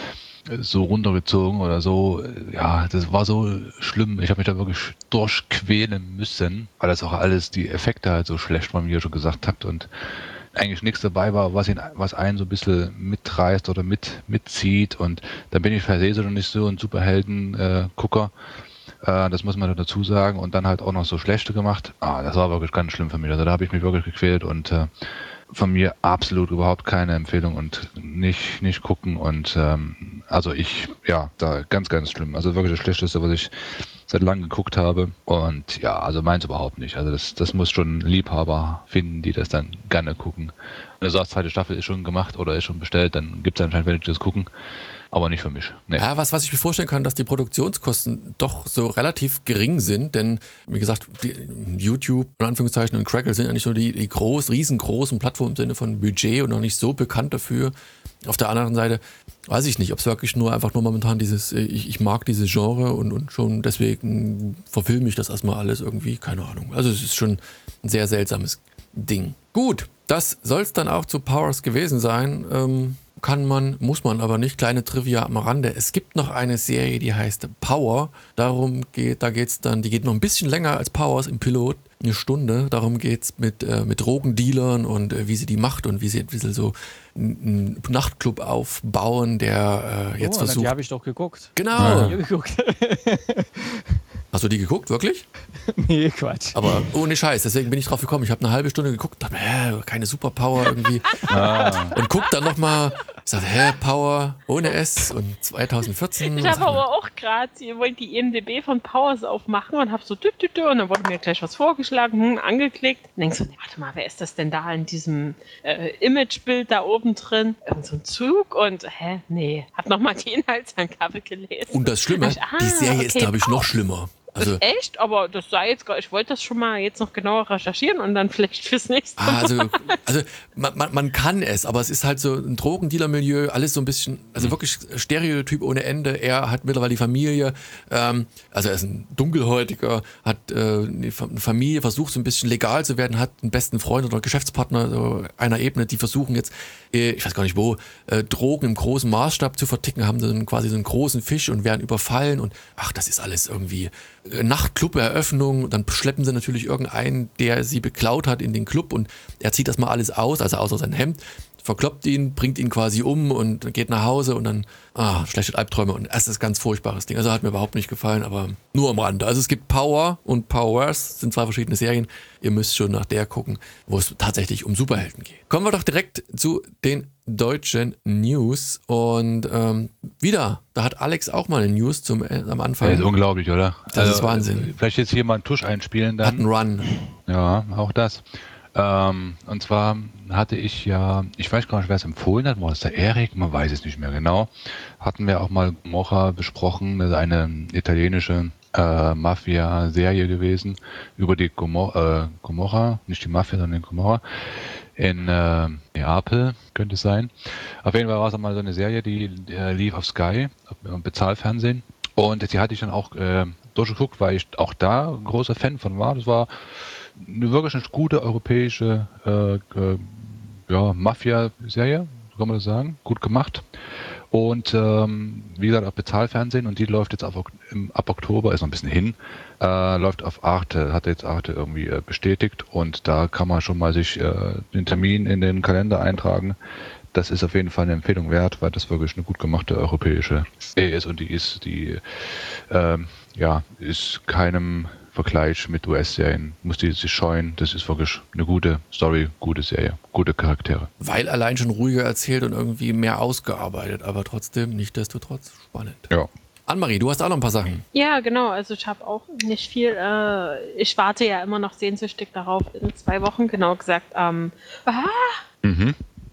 so runtergezogen oder so, ja, das war so schlimm. Ich habe mich da wirklich durchquälen müssen, weil das auch alles, die Effekte halt so schlecht waren, wie ihr schon gesagt habt und eigentlich nichts dabei war, was ihn, was einen so ein bisschen mitreißt oder mit, mitzieht und dann bin ich per se so nicht so ein Superhelden-Gucker. Äh, das muss man dazu sagen und dann halt auch noch so schlechte gemacht. Ah, das war wirklich ganz schlimm für mich. Also da habe ich mich wirklich gequält und äh, von mir absolut überhaupt keine Empfehlung und nicht, nicht gucken und ähm, also ich, ja, da ganz, ganz schlimm. Also wirklich das Schlechteste, was ich seit langem geguckt habe und ja, also meins überhaupt nicht. Also das, das muss schon Liebhaber finden, die das dann gerne gucken. Wenn du sagst, zweite Staffel ist schon gemacht oder ist schon bestellt, dann gibt es anscheinend welche, die das gucken. Aber nicht für mich. Nee. Ja, was, was ich mir vorstellen kann, dass die Produktionskosten doch so relativ gering sind, denn wie gesagt, die, YouTube in Anführungszeichen und Crackle sind ja nicht so die, die groß, riesengroßen Plattformen im Sinne von Budget und noch nicht so bekannt dafür. Auf der anderen Seite weiß ich nicht, ob es wirklich nur einfach nur momentan dieses, ich, ich mag dieses Genre und, und schon deswegen verfilme ich das erstmal alles irgendwie, keine Ahnung. Also es ist schon ein sehr seltsames Ding. Gut, das soll es dann auch zu Powers gewesen sein. Ähm, kann man, muss man aber nicht. Kleine Trivia am Rande. Es gibt noch eine Serie, die heißt Power. Darum geht, da geht's dann, die geht noch ein bisschen länger als Powers im Pilot. Eine Stunde. Darum geht's mit, äh, mit Drogendealern und äh, wie sie die Macht und wie sie ein bisschen so einen Nachtclub aufbauen, der äh, jetzt oh, versucht. Die habe ich doch geguckt. Genau. Ja. geguckt. Hast du die geguckt, wirklich? Nee, Quatsch. Aber ohne Scheiß, deswegen bin ich drauf gekommen. Ich habe eine halbe Stunde geguckt, dachte, hä, keine Superpower irgendwie. Ah. Und guck dann nochmal, ich sagte, hä, Power ohne S und zwanzig vierzehn. Ich habe aber auch gerade, ihr wollt die I M D B von Powers aufmachen und habe so dü, dü, dü, und dann wurde mir gleich was vorgeschlagen, hm, angeklickt. Und denkst so, nee, warte mal, wer ist das denn da in diesem äh, Imagebild da oben drin? Irgend so ein Zug und hä, nee, hab nochmal die Inhaltsangabe gelesen. Und das Schlimme, Ich, ah, die Serie ist, okay, glaube ich, noch Powers. schlimmer. Also, Echt? Aber das sei jetzt gar, ich wollte das schon mal jetzt noch genauer recherchieren und dann vielleicht fürs nächste Mal. ah, also, also man, man, man kann es, aber es ist halt so ein Drogendealer-Milieu, alles so ein bisschen, also wirklich Stereotyp ohne Ende. Er hat mittlerweile die Familie, ähm, also er ist ein Dunkelhäutiger, hat äh, eine Familie, versucht so ein bisschen legal zu werden, hat einen besten Freund oder Geschäftspartner so einer Ebene, die versuchen jetzt, äh, ich weiß gar nicht wo, äh, Drogen im großen Maßstab zu verticken, haben dann quasi so einen großen Fisch und werden überfallen und ach, das ist alles irgendwie Nachtclub-Eröffnung, dann schleppen sie natürlich irgendeinen, der sie beklaut hat, in den Club und er zieht das mal alles aus, also außer sein Hemd, verkloppt ihn, bringt ihn quasi um und geht nach Hause und dann, ah, schlechte Albträume und das ist ein ganz furchtbares Ding. Also hat mir überhaupt nicht gefallen, aber nur am Rande. Also es gibt Power und Powers, sind zwei verschiedene Serien. Ihr müsst schon nach der gucken, wo es tatsächlich um Superhelden geht. Kommen wir doch direkt zu den deutschen News und ähm, wieder, da hat Alex auch mal eine News zum, äh, am Anfang. Das ist unglaublich, oder? Das ist Wahnsinn. Vielleicht jetzt hier mal einen Tusch einspielen Hat einen dann. Run. Ja, auch das. Ähm, und zwar hatte ich ja, ich weiß gar nicht, wer es empfohlen hat, war es der Erik, man weiß es nicht mehr genau, hatten wir auch mal Gomorra besprochen, das ist eine italienische äh, Mafia-Serie gewesen, über die Gomorra, äh, Gomorra, nicht die Mafia, sondern die Gomorra, in äh, Neapel, könnte es sein. Auf jeden Fall war es auch mal so eine Serie, die äh, lief auf Sky, auf Bezahlfernsehen, und die hatte ich dann auch äh, durchgeguckt, weil ich auch da ein großer Fan von war. Das war eine wirklich eine gute europäische äh, äh, ja, Mafia-Serie, so kann man das sagen, gut gemacht. Und ähm, wie gesagt, auf Bezahlfernsehen, und die läuft jetzt auf, im, ab Oktober, ist noch ein bisschen hin, äh, läuft auf Arte, hat jetzt Arte irgendwie äh, bestätigt, und da kann man schon mal sich äh, den Termin in den Kalender eintragen. das ist auf jeden Fall eine Empfehlung wert, weil das wirklich eine gut gemachte europäische Serie ist und die ist, die ähm, ja, ist keinem Vergleich mit U S-Serien. Muss die sich scheuen, das ist wirklich eine gute Story, gute Serie, gute Charaktere. Weil allein schon ruhiger erzählt und irgendwie mehr ausgearbeitet, aber trotzdem nichtsdestotrotz spannend. Ja. Annemarie, du hast auch noch ein paar Sachen. Ja, genau. Also ich habe auch nicht viel. Äh, ich warte ja immer noch sehnsüchtig darauf in zwei Wochen, genau gesagt. Ähm, ah, Mhm.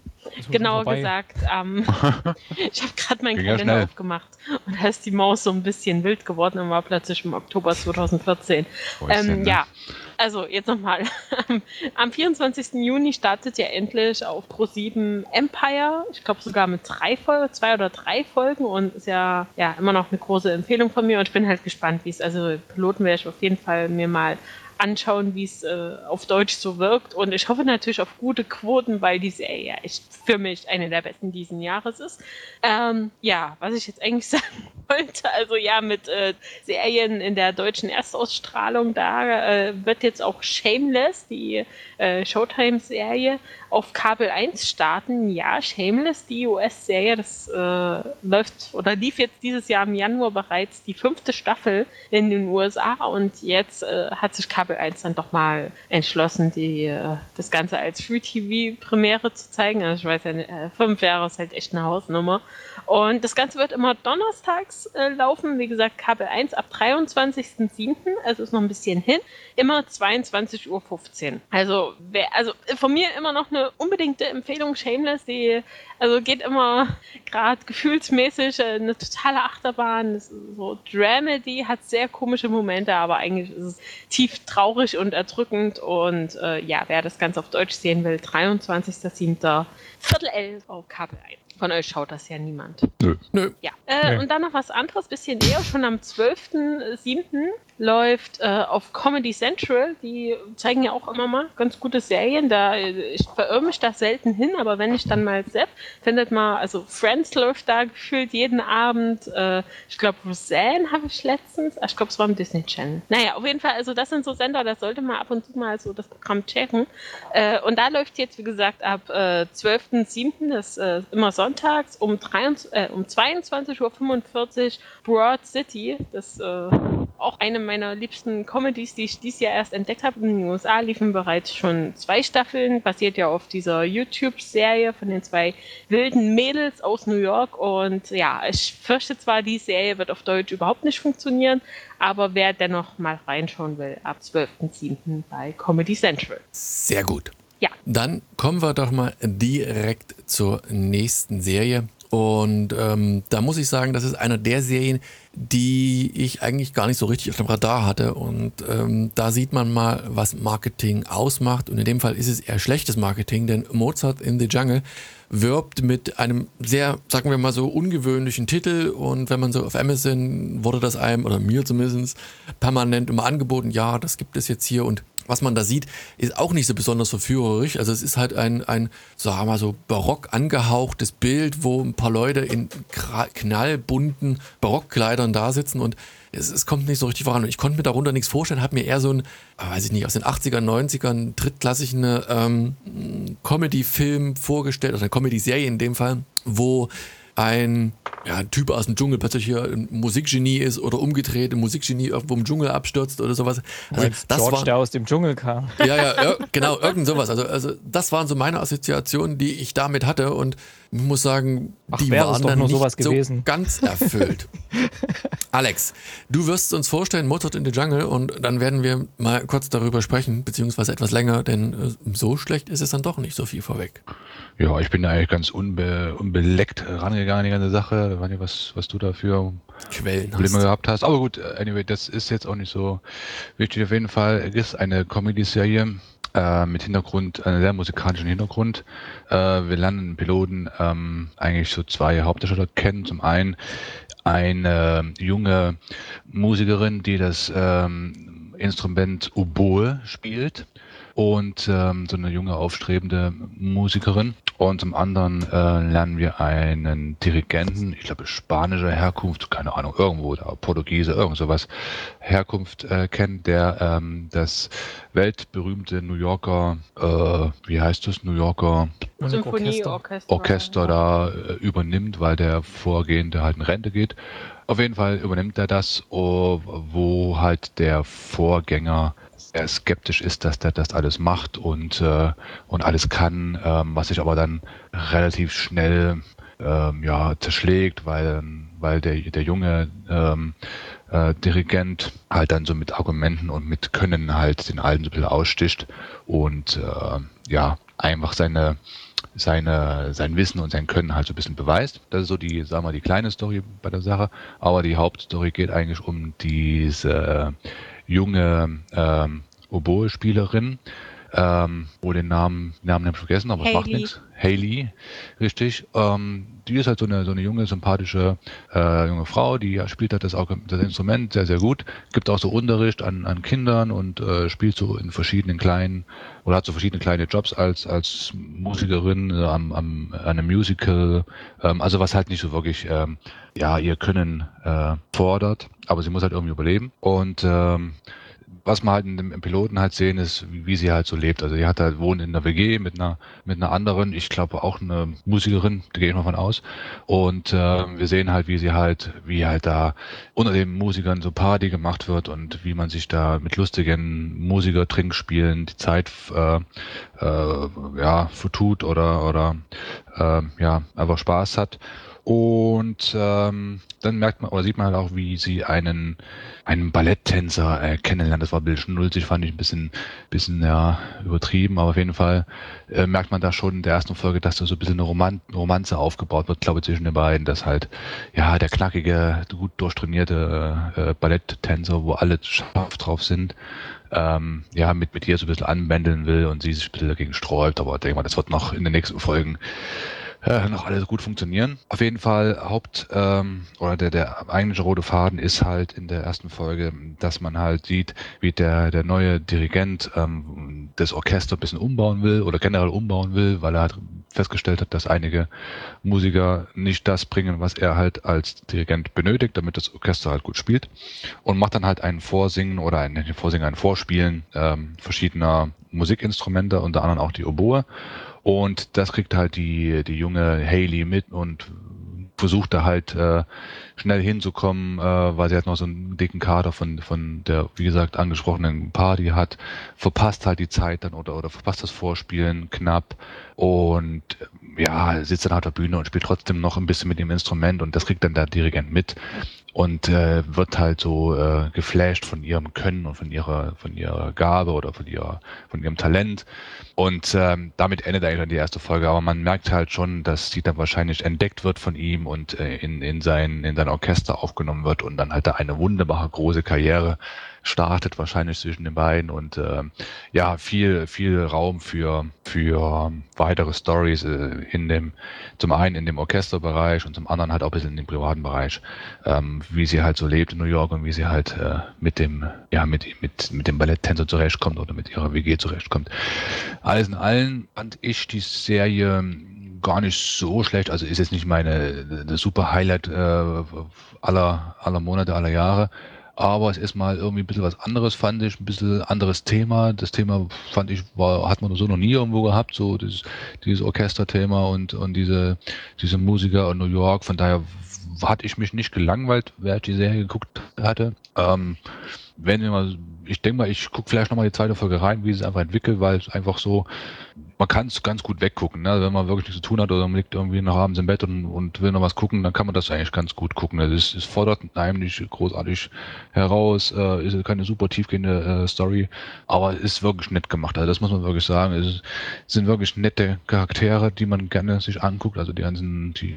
genau gesagt. Ähm, ich habe gerade meinen Ging ja Kalender schnell. aufgemacht und da ist die Maus so ein bisschen wild geworden und war plötzlich im Oktober zweitausendvierzehn. Mäuschen, Ähm, ne? ja, also jetzt nochmal. Am vierundzwanzigsten Juni startet ja endlich auf ProSieben Empire. Ich glaube sogar mit drei Folgen, zwei oder drei Folgen und ist ja, ja immer noch eine große Empfehlung von mir und ich bin halt gespannt, wie es, also Piloten werde ich auf jeden Fall mir mal anschauen, wie es äh, auf Deutsch so wirkt und ich hoffe natürlich auf gute Quoten, weil die Serie ja echt für mich eine der besten diesen Jahres ist. Ähm, ja, was ich jetzt eigentlich sagen wollte, also ja, mit äh, Serien in der deutschen Erstausstrahlung, da äh, wird jetzt auch Shameless, die äh, Showtime-Serie, auf Kabel eins starten. Ja, Shameless, die U S-Serie, das äh, läuft oder lief jetzt dieses Jahr im Januar bereits die fünfte Staffel in den U S A und jetzt äh, hat sich Kabel eins dann doch mal entschlossen, die, äh, das Ganze als Free-T V-Premiere zu zeigen. Also ich weiß ja, nicht, äh, fünf Jahre ist halt echt eine Hausnummer. Und das Ganze wird immer donnerstags äh, laufen. Wie gesagt, Kabel eins ab dreiundzwanzigsten siebten Also ist noch ein bisschen hin. Immer zweiundzwanzig Uhr fünfzehn. Also, wer, also von mir immer noch eine unbedingte Empfehlung. Shameless, die also geht immer gerade gefühlsmäßig äh, eine totale Achterbahn. Das ist so Dramedy, hat sehr komische Momente, aber eigentlich ist es tief traurig und erdrückend. Und äh, ja, wer das Ganze auf Deutsch sehen will, dreiundzwanzigsten siebten Viertel elf auf Kabel eins. Von euch schaut das ja niemand. Nö. Nö. Ja. Äh, Nee. Und dann noch was anderes, bisschen näher, schon am zwölften siebten läuft äh, auf Comedy Central, die zeigen ja auch immer mal ganz gute Serien, da äh, ich verirre mich da selten hin, aber wenn ich dann mal sepp, findet man, also Friends läuft da gefühlt jeden Abend, äh, ich glaube Roseanne habe ich letztens, ach, ich glaube es war im Disney Channel. Naja, auf jeden Fall, also das sind so Sender, da sollte man ab und zu mal so das Programm checken äh, und da läuft jetzt, wie gesagt, ab äh, zwölften siebten das äh, immer sonntags um, dreiundzwanzig, äh, um zweiundzwanzig Uhr fünfundvierzig Broad City, das äh, auch eine meiner liebsten Comedies, die ich dieses Jahr erst entdeckt habe. In den U S A liefen bereits schon zwei Staffeln, basiert ja auf dieser YouTube-Serie von den zwei wilden Mädels aus New York. Und ja, ich fürchte zwar, die Serie wird auf Deutsch überhaupt nicht funktionieren, aber wer dennoch mal reinschauen will, ab zwölften siebten bei Comedy Central. Sehr gut. Ja. Dann kommen wir doch mal direkt zur nächsten Serie. Und ähm, da muss ich sagen, das ist eine der Serien, die ich eigentlich gar nicht so richtig auf dem Radar hatte. Und ähm, da sieht man mal, was Marketing ausmacht. Und in dem Fall ist es eher schlechtes Marketing, denn Mozart in the Jungle wirbt mit einem sehr, sagen wir mal so, ungewöhnlichen Titel. Und wenn man so auf Amazon, wurde das einem, oder mir zumindest, permanent immer angeboten, ja, das gibt es jetzt hier. Und was man da sieht, ist auch nicht so besonders verführerisch. Also es ist halt ein, ein sagen wir mal so, barock angehauchtes Bild, wo ein paar Leute in knallbunten Barockkleidern da sitzen und es, es kommt nicht so richtig voran. Und ich konnte mir darunter nichts vorstellen, habe mir eher so ein, weiß ich nicht, aus den achtzigern, neunzigern drittklassigen ähm, Comedy-Film vorgestellt, oder eine Comedy-Serie in dem Fall, wo ein, ja, ein Typ aus dem Dschungel plötzlich hier ein Musikgenie ist oder umgedreht, ein Musikgenie irgendwo im Dschungel abstürzt oder sowas. Also das George, war, der aus dem Dschungel kam. ja, ja, ja, genau, irgend sowas. Also, also das waren so meine Assoziationen, die ich damit hatte und ich muss sagen, Ach, die wäre es waren doch dann nur nicht sowas so gewesen. ganz erfüllt. Alex, du wirst uns vorstellen, Mozart in the Jungle und dann werden wir mal kurz darüber sprechen, beziehungsweise etwas länger, denn äh, so schlecht ist es dann doch nicht so viel vorweg. Ja, ich bin da eigentlich ganz unbe unbeleckt rangegangen an die ganze Sache. Ich weiß nicht, was, was du da für Quellen Probleme hast. gehabt hast. Aber gut, anyway, das ist jetzt auch nicht so wichtig. Auf jeden Fall es ist eine Comedy-Serie äh, mit Hintergrund, einen sehr musikalischen Hintergrund. Äh, wir lernen einen Piloten ähm, eigentlich so zwei Hauptdarsteller kennen. Zum einen eine junge Musikerin, die das ähm, Instrument Oboe spielt. Und ähm, so eine junge, aufstrebende Musikerin. Und zum anderen äh, lernen wir einen Dirigenten, ich glaube spanischer Herkunft, keine Ahnung, irgendwo da, Portugiese, irgend sowas, Herkunft äh, kennen, der ähm, das weltberühmte New Yorker, äh, wie heißt das, New Yorker Symphonieorchester. Orchester ja. da äh, übernimmt, weil der Vorgehende halt in Rente geht. Auf jeden Fall übernimmt er das, oh, wo halt der Vorgänger sehr skeptisch ist, dass der das alles macht und, äh, und alles kann, ähm, was sich aber dann relativ schnell ähm, ja, zerschlägt, weil, weil der, der junge ähm, äh, Dirigent halt dann so mit Argumenten und mit Können halt den Alten so ein bisschen aussticht und äh, ja, einfach seine seine, sein Wissen und sein Können halt so ein bisschen beweist. Das ist so die, sagen wir, die kleine Story bei der Sache. Aber die Hauptstory geht eigentlich um diese junge ähm, Oboe-Spielerin, ähm, wo den Namen, den Namen habe ich vergessen, aber es macht Hayley. nichts. Hayley, richtig. Ähm, die ist halt so eine, so eine junge, sympathische äh, junge Frau, die ja, spielt halt das, das Instrument sehr, sehr gut. Gibt auch so Unterricht an, an Kindern und äh, spielt so in verschiedenen kleinen, oder hat so verschiedene kleine Jobs als, als Musikerin äh, am, am, an einem Musical. Ähm, also was halt nicht so wirklich ähm, ja, ihr Können äh, fordert, aber sie muss halt irgendwie überleben. Und ähm, was wir halt in dem, im Piloten halt sehen, ist, wie, wie sie halt so lebt. Also die hat halt wohnt in einer W G mit einer mit einer anderen, ich glaube auch eine Musikerin, da gehe ich mal von aus. Und äh, wir sehen halt, wie sie halt, wie halt da unter den Musikern so Party gemacht wird und wie man sich da mit lustigen Musiker-Trinkspielen die Zeit äh, äh, ja vertut oder oder äh, ja einfach Spaß hat. Und ähm, dann merkt man oder sieht man halt auch, wie sie einen einen Balletttänzer äh, kennenlernt. Das war ein bisschen schnulzig, fand ich ein bisschen, bisschen ja, übertrieben, aber auf jeden Fall äh, merkt man da schon in der ersten Folge, dass da so ein bisschen eine Roman Romanze aufgebaut wird, glaube ich, zwischen den beiden, dass halt ja der knackige, gut durchtrainierte äh, Balletttänzer, wo alle scharf drauf sind, ähm, ja, mit, mit ihr so ein bisschen anbändeln will und sie sich ein bisschen dagegen sträubt, aber ich denke mal, das wird noch in den nächsten Folgen äh, noch alles gut funktionieren. Auf jeden Fall Haupt ähm, oder der der eigentliche rote Faden ist halt in der ersten Folge, dass man halt sieht, wie der der neue Dirigent ähm, das Orchester ein bisschen umbauen will oder generell umbauen will, weil er halt festgestellt hat, dass einige Musiker nicht das bringen, was er halt als Dirigent benötigt, damit das Orchester halt gut spielt, und macht dann halt ein Vorsingen oder ein Vorsingen, ein Vorspielen ähm, verschiedener Musikinstrumente, unter anderem auch die Oboe. Und das kriegt halt die, die junge Hayley mit und versucht da halt äh, schnell hinzukommen, äh, weil sie halt noch so einen dicken Kater von, von der, wie gesagt, angesprochenen Party hat, verpasst halt die Zeit dann oder, oder verpasst das Vorspielen knapp und ja, sitzt dann halt auf der Bühne und spielt trotzdem noch ein bisschen mit dem Instrument und das kriegt dann der Dirigent mit und äh, wird halt so äh, geflasht von ihrem Können und von ihrer, von ihrer Gabe oder von ihrer, von ihrem Talent. Und ähm, damit endet eigentlich dann die erste Folge. Aber man merkt halt schon, dass sie dann wahrscheinlich entdeckt wird von ihm und äh, in, in, sein, in sein Orchester aufgenommen wird und dann halt da eine wunderbare große Karriere startet, wahrscheinlich zwischen den beiden. Und äh, ja, viel, viel Raum für, für weitere Stories äh, in dem, zum einen in dem Orchesterbereich und zum anderen halt auch ein bisschen in dem privaten Bereich, ähm, wie sie halt so lebt in New York und wie sie halt äh, mit dem, ja, mit, mit, mit dem Balletttänzer zurechtkommt oder mit ihrer W G zurechtkommt. Alles in allem fand ich die Serie gar nicht so schlecht. Also ist jetzt nicht meine das super Highlight äh, aller, aller Monate, aller Jahre. Aber es ist mal irgendwie ein bisschen was anderes, fand ich, ein bisschen anderes Thema. Das Thema fand ich, war, hat man so noch nie irgendwo gehabt, so dieses, dieses Orchesterthema und, und diese, diese Musiker in New York. Von daher hatte ich mich nicht gelangweilt, während ich die Serie geguckt hatte. Ähm, wenn wir mal, ich denke mal, ich gucke vielleicht nochmal die zweite Folge rein, wie es einfach entwickelt, weil es einfach so, man kann es ganz gut weggucken, ne? Wenn man wirklich nichts zu tun hat oder man liegt irgendwie noch abends im Bett und, und will noch was gucken, dann kann man das eigentlich ganz gut gucken. Es, ist, es fordert einem nicht großartig heraus, äh, ist keine super tiefgehende äh, Story, aber es ist wirklich nett gemacht. Also das muss man wirklich sagen. Es, ist, es sind wirklich nette Charaktere, die man gerne sich anguckt. Also die ganzen, die,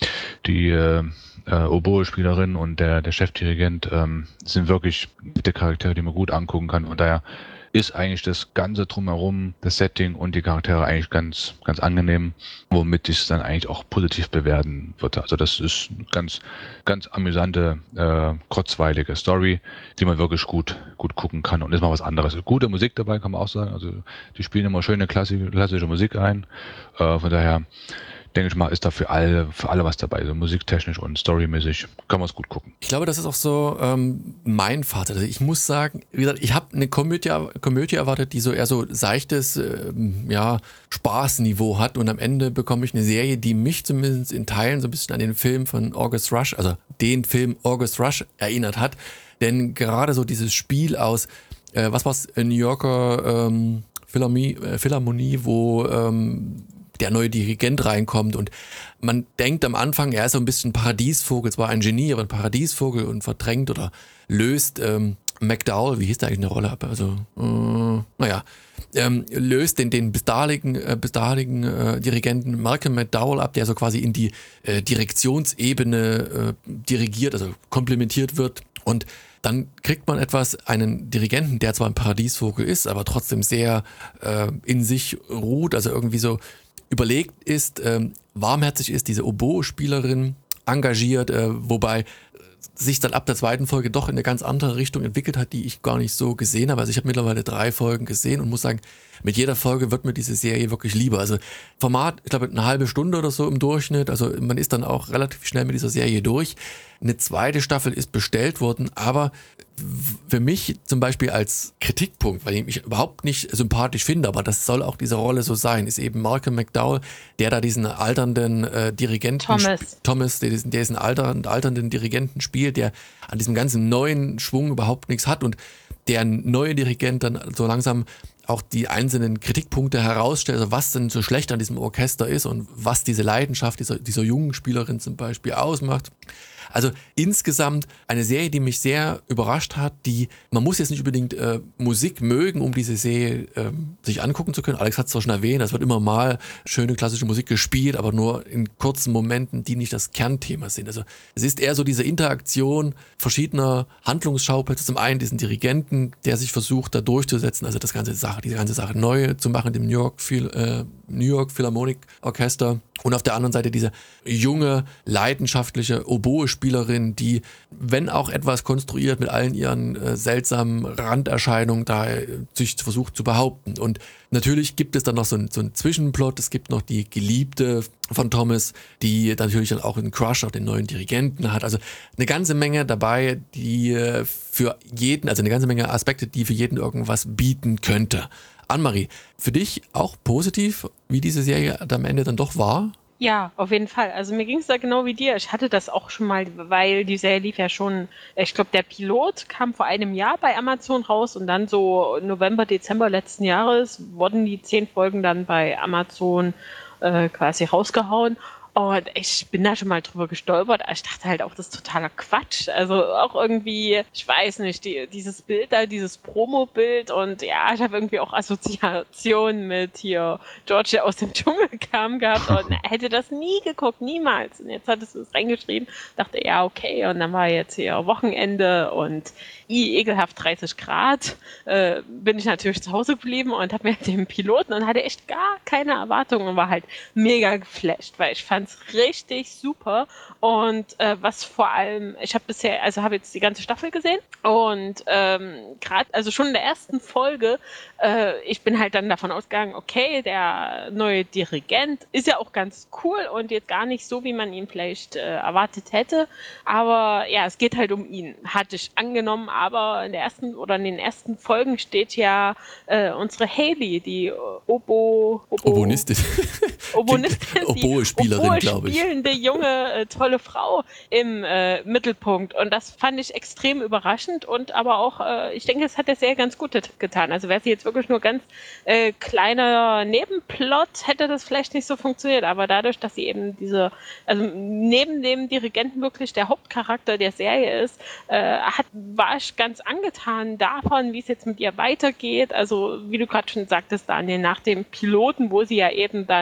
die äh, äh, Oboe-Spielerin und der, der Chefdirigent ähm, sind wirklich nette Charaktere, die man gut angucken kann. Und daher ist eigentlich das Ganze drumherum, das Setting und die Charaktere eigentlich ganz, ganz angenehm, womit ich es dann eigentlich auch positiv bewerten würde. Also das ist eine ganz, ganz amüsante, äh, kurzweilige Story, die man wirklich gut, gut gucken kann und ist mal was anderes. Gute Musik dabei, kann man auch sagen. Also die spielen immer schöne klassische, klassische Musik ein. Äh, von daher denke ich mal, ist da für alle, für alle was dabei. Also musiktechnisch und storymäßig kann man es gut gucken. Ich glaube, das ist auch so ähm, mein Vater. Also ich muss sagen, wie gesagt, ich habe eine Komödie, Komödie erwartet, die so eher so seichtes ähm, ja, Spaßniveau hat und am Ende bekomme ich eine Serie, die mich zumindest in Teilen so ein bisschen an den Film von August Rush, also den Film August Rush erinnert hat. Denn gerade so dieses Spiel aus, äh, was war's, New Yorker ähm, Philharmonie, äh, Philharmonie, wo ähm, der neue Dirigent reinkommt und man denkt am Anfang, er ist so ein bisschen Paradiesvogel, zwar ein Genie, aber ein Paradiesvogel und verdrängt oder löst ähm, McDowell, wie hieß der eigentlich eine Rolle ab? Also, äh, naja, ähm, löst den, den bis daheligen, äh, bis daheligen äh, Dirigenten Malcolm McDowell ab, der so quasi in die äh, Direktionsebene äh, dirigiert, also komplementiert wird und dann kriegt man etwas, einen Dirigenten, der zwar ein Paradiesvogel ist, aber trotzdem sehr äh, in sich ruht, also irgendwie so überlegt ist, ähm, warmherzig ist, diese Oboe-Spielerin engagiert, äh, wobei sich dann ab der zweiten Folge doch in eine ganz andere Richtung entwickelt hat, die ich gar nicht so gesehen habe. Also ich habe mittlerweile drei Folgen gesehen und muss sagen, mit jeder Folge wird mir diese Serie wirklich lieber. Also Format, ich glaube eine halbe Stunde oder so im Durchschnitt, also man ist dann auch relativ schnell mit dieser Serie durch. Eine zweite Staffel ist bestellt worden, aber für mich zum Beispiel als Kritikpunkt, weil ich mich überhaupt nicht sympathisch finde, aber das soll auch diese Rolle so sein, ist eben Malcolm McDowell, der da diesen alternden äh, Dirigenten, Thomas, sp- Thomas der diesen, der diesen alternden, alternden Dirigenten spielt, der an diesem ganzen neuen Schwung überhaupt nichts hat und der neue Dirigent dann so langsam auch die einzelnen Kritikpunkte herausstellt, also was denn so schlecht an diesem Orchester ist und was diese Leidenschaft dieser, dieser jungen Spielerin zum Beispiel ausmacht. Also insgesamt eine Serie, die mich sehr überrascht hat, die, man muss jetzt nicht unbedingt äh, Musik mögen, um diese Serie äh, sich angucken zu können. Alex hat es zwar schon erwähnt, es wird immer mal schöne klassische Musik gespielt, aber nur in kurzen Momenten, die nicht das Kernthema sind. Also es ist eher so diese Interaktion verschiedener Handlungsschauplätze. Zum einen diesen Dirigenten, der sich versucht, da durchzusetzen, also das ganze Sache, diese ganze Sache neu zu machen, dem New York, Phil, äh, New York Philharmonic Orchester. Und auf der anderen Seite diese junge, leidenschaftliche Oboe-Spielerin, die, wenn auch etwas konstruiert, mit allen ihren äh, seltsamen Randerscheinungen da äh, sich versucht zu behaupten. Und natürlich gibt es dann noch so, ein, so einen Zwischenplot. Es gibt noch die Geliebte von Thomas, die natürlich dann auch einen Crush auf den neuen Dirigenten hat. Also eine ganze Menge dabei, die äh, für jeden, also eine ganze Menge Aspekte, die für jeden irgendwas bieten könnte. Annemarie, für dich auch positiv, wie diese Serie am Ende dann doch war? Ja, auf jeden Fall. Also mir ging es da genau wie dir. Ich hatte das auch schon mal, weil die Serie lief ja schon, ich glaube, der Pilot kam vor einem Jahr bei Amazon raus und dann so November, Dezember letzten Jahres wurden die zehn Folgen dann bei Amazon äh, quasi rausgehauen. Und ich bin da schon mal drüber gestolpert. Ich dachte halt auch, das ist totaler Quatsch. Also auch irgendwie, ich weiß nicht, die, dieses Bild da, dieses Promo-Bild und ja, ich habe irgendwie auch Assoziationen mit hier George, der aus dem Dschungel kam gehabt und hätte das nie geguckt, niemals. Und jetzt hattest du es reingeschrieben, dachte, ja, okay. Und dann war jetzt hier Wochenende und i, ekelhaft dreißig Grad. Äh, bin ich natürlich zu Hause geblieben und habe mir den Piloten und hatte echt gar keine Erwartungen und war halt mega geflasht, weil ich fand richtig super und äh, was vor allem, ich habe bisher, also habe jetzt die ganze Staffel gesehen und ähm, gerade, also schon in der ersten Folge, äh, ich bin halt dann davon ausgegangen, okay, der neue Dirigent ist ja auch ganz cool und jetzt gar nicht so, wie man ihn vielleicht äh, erwartet hätte, aber ja, es geht halt um ihn, hatte ich angenommen, aber in der ersten oder in den ersten Folgen steht ja äh, unsere Haley, die Obo, Obo Obonistin. Obonistin, Oboe-Spielerin, glaube ich. spielende junge, äh, tolle Frau im äh, Mittelpunkt. Und das fand ich extrem überraschend und aber auch, äh, ich denke, es hat der Serie ganz gut getan. Also wäre sie jetzt wirklich nur ganz äh, kleiner Nebenplot, hätte das vielleicht nicht so funktioniert. Aber dadurch, dass sie eben diese, also neben dem Dirigenten wirklich der Hauptcharakter der Serie ist, äh, hat, war ich ganz angetan davon, wie es jetzt mit ihr weitergeht. Also wie du gerade schon sagtest, Daniel, nach dem Piloten, wo sie ja eben dann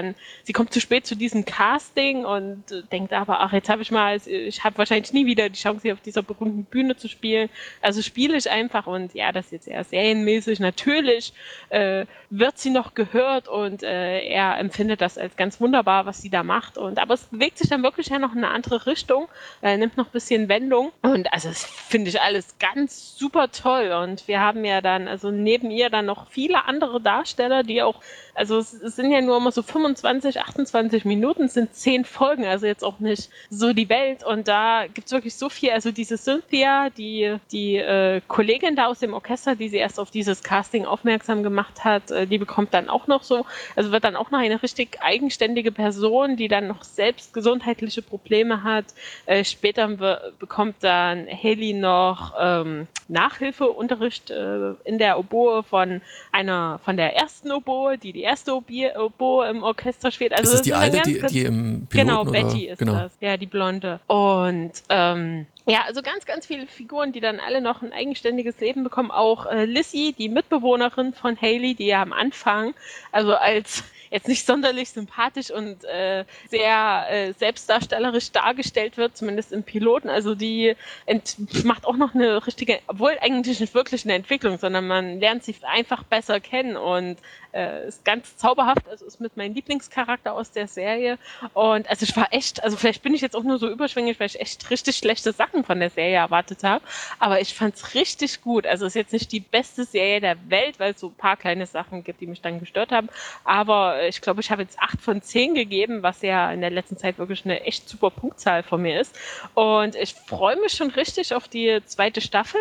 sie kommt zu spät zu diesem Casting und äh, denkt aber, ach, jetzt habe ich mal, ich habe wahrscheinlich nie wieder die Chance, hier auf dieser berühmten Bühne zu spielen. Also spiele ich einfach und ja, das ist jetzt eher serienmäßig. Natürlich äh, wird sie noch gehört und äh, er empfindet das als ganz wunderbar, was sie da macht. Und aber es bewegt sich dann wirklich ja noch in eine andere Richtung, äh, nimmt noch ein bisschen Wendung und also das finde ich alles ganz super toll. Und wir haben ja dann, also neben ihr dann noch viele andere Darsteller, die auch, also es, es sind ja nur immer so fünfundzwanzig, achtundzwanzig Minuten, es sind zehn Folgen, also jetzt auch nicht so die Welt. Und da gibt es wirklich so viel, also diese Cynthia, die, die äh, Kollegin da aus dem Orchester, die sie erst auf dieses Casting aufmerksam gemacht hat, äh, die bekommt dann auch noch so, also wird dann auch noch eine richtig eigenständige Person, die dann noch selbst gesundheitliche Probleme hat. Äh, später be- bekommt dann Hayley noch ähm, Nachhilfeunterricht äh, in der Oboe von einer, von der ersten Oboe, die die erste Obi- Oboe im Orchester spielt. Also ist das die sind alte, ganz, die, ganz, die im Piloten genau, oder? Betty ist Genau. das, ja, die Blonde. Und ähm, ja, also ganz, ganz viele Figuren, die dann alle noch ein eigenständiges Leben bekommen. Auch äh, Lizzie, die Mitbewohnerin von Hayley, die ja am Anfang, also als jetzt nicht sonderlich sympathisch und äh, sehr äh, selbstdarstellerisch dargestellt wird, zumindest im Piloten. Also die ent- macht auch noch eine richtige, obwohl eigentlich nicht wirklich eine Entwicklung, sondern man lernt sie einfach besser kennen und äh, ist ganz zauberhaft. Also ist mit meinem Lieblingscharakter aus der Serie. Und also ich war echt, also vielleicht bin ich jetzt auch nur so überschwänglich, weil ich echt richtig schlechte Sachen von der Serie erwartet habe. Aber ich fand es richtig gut. Also es ist jetzt nicht die beste Serie der Welt, weil es so ein paar kleine Sachen gibt, die mich dann gestört haben. Aber ich glaube, ich habe jetzt acht von zehn gegeben, was ja in der letzten Zeit wirklich eine echt super Punktzahl von mir ist. Und ich freue mich schon richtig auf die zweite Staffel.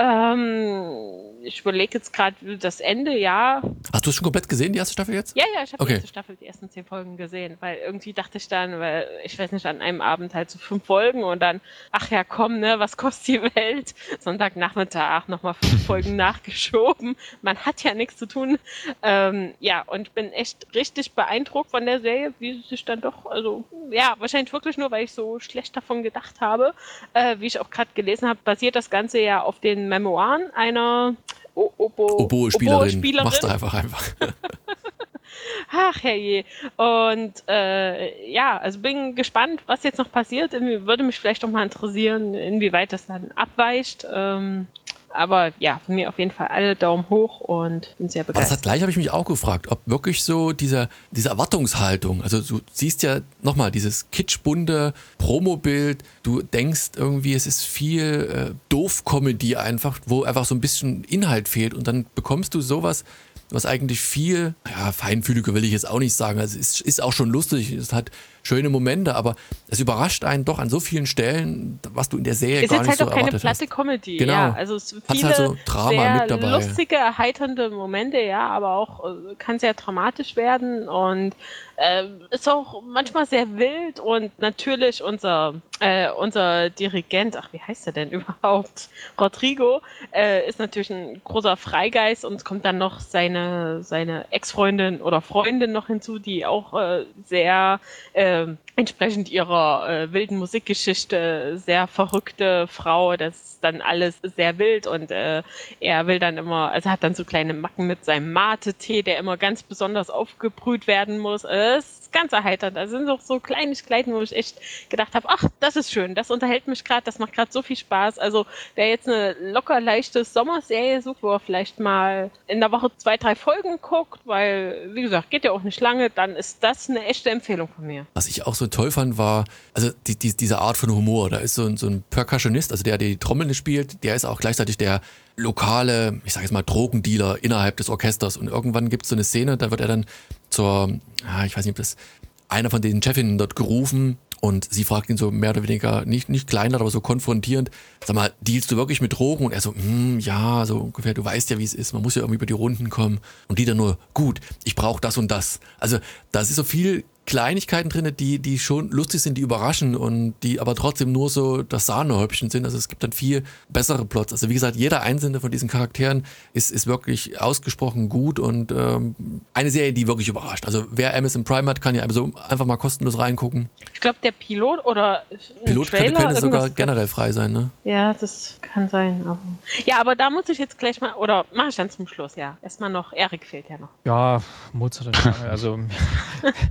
Ähm, ich überlege jetzt gerade das Ende, ja. Hast du es schon komplett gesehen, die erste Staffel jetzt? Ja, ja, ich habe Okay. die erste Staffel, die ersten zehn Folgen gesehen, weil irgendwie dachte ich dann, weil ich weiß nicht, an einem Abend halt so fünf Folgen und dann, ach ja, komm, ne, was kostet die Welt? Sonntagnachmittag nochmal fünf Folgen nachgeschoben. Man hat ja nichts zu tun. Ähm, ja, und ich bin echt richtig beeindruckt von der Serie, wie sie sich dann doch, also ja, wahrscheinlich wirklich nur, weil ich so schlecht davon gedacht habe, äh, wie ich auch gerade gelesen habe, basiert das Ganze ja auf den Memoiren einer O- Obo- Oboe-Spielerin. Oboe-Spielerin. Machst du einfach einfach. Ach herrje. Und äh, ja, also bin gespannt, was jetzt noch passiert. Irgendwie würde mich vielleicht auch mal interessieren, inwieweit das dann abweicht. Ähm, aber ja, von mir auf jeden Fall alle Daumen hoch und bin sehr Aber das begeistert. hat gleich habe ich mich auch gefragt, ob wirklich so diese, diese Erwartungshaltung, also du siehst ja nochmal dieses kitschbunte Promobild, du denkst irgendwie, es ist viel äh, Doof-Comedy einfach, wo einfach so ein bisschen Inhalt fehlt und dann bekommst du sowas, was eigentlich viel, ja, feinfühliger will ich jetzt auch nicht sagen, also es ist, ist auch schon lustig, es hat schöne Momente, aber es überrascht einen doch an so vielen Stellen, was du in der Serie Ist gar jetzt nicht halt so auch keine erwartet platte hast. Comedy, Genau. ja. Also es Hat viele halt so Drama sehr mit dabei. lustige, erheiternde Momente, ja, aber auch äh, kann sehr dramatisch werden und äh, ist auch manchmal sehr wild und natürlich unser äh, unser Dirigent, ach wie heißt er denn überhaupt? Rodrigo äh, ist natürlich ein großer Freigeist und es kommt dann noch seine seine Ex-Freundin oder Freundin noch hinzu, die auch äh, sehr äh, entsprechend ihrer äh, wilden Musikgeschichte sehr verrückte Frau, das ist dann alles sehr wild und äh, er will dann immer, also hat dann so kleine Macken mit seinem Mate-Tee, der immer ganz besonders aufgebrüht werden muss. Äh, das ist ganz erheiternd. Da sind auch so Kleinigkeiten, wo ich echt gedacht habe, ach, das ist schön, das unterhält mich gerade, das macht gerade so viel Spaß. Also wer jetzt eine locker leichte Sommerserie sucht, wo er vielleicht mal in der Woche zwei, drei Folgen guckt, weil, wie gesagt, geht ja auch nicht lange, dann ist das eine echte Empfehlung von mir. Was ich auch so toll fand, war, also die, die, diese Art von Humor. Da ist so ein, so ein Percussionist, also der die Trommeln spielt, der ist auch gleichzeitig der lokale, ich sag jetzt mal, Drogendealer innerhalb des Orchesters. Und irgendwann gibt es so eine Szene, da wird er dann zur, ja, ich weiß nicht, ob das einer von den Chefinnen dort gerufen und sie fragt ihn so mehr oder weniger, nicht, nicht kleinlaut, aber so konfrontierend, sag mal, dealst du wirklich mit Drogen? Und er so, hm, ja, so ungefähr, du weißt ja, wie es ist, man muss ja irgendwie über die Runden kommen. Und die dann nur, gut, ich brauche das und das. Also da ist so viel Kleinigkeiten drin, die, die schon lustig sind, die überraschen und die aber trotzdem nur so das Sahnehäubchen sind. Also es gibt dann viel bessere Plots. Also wie gesagt, jeder einzelne von diesen Charakteren ist, ist wirklich ausgesprochen gut und ähm, eine Serie, die wirklich überrascht. Also wer Amazon Prime hat, kann ja so einfach mal kostenlos reingucken. Ich glaube, der Pilot oder ein Pilot Trailer, könnte, könnte sogar irgendwas- generell frei sein, ne? Ja, das kann sein. Aber ja, aber da muss ich jetzt gleich mal, oder mache ich dann zum Schluss, ja. Erstmal noch, Erik fehlt ja noch. Ja, Mozart und Schlange, also mir,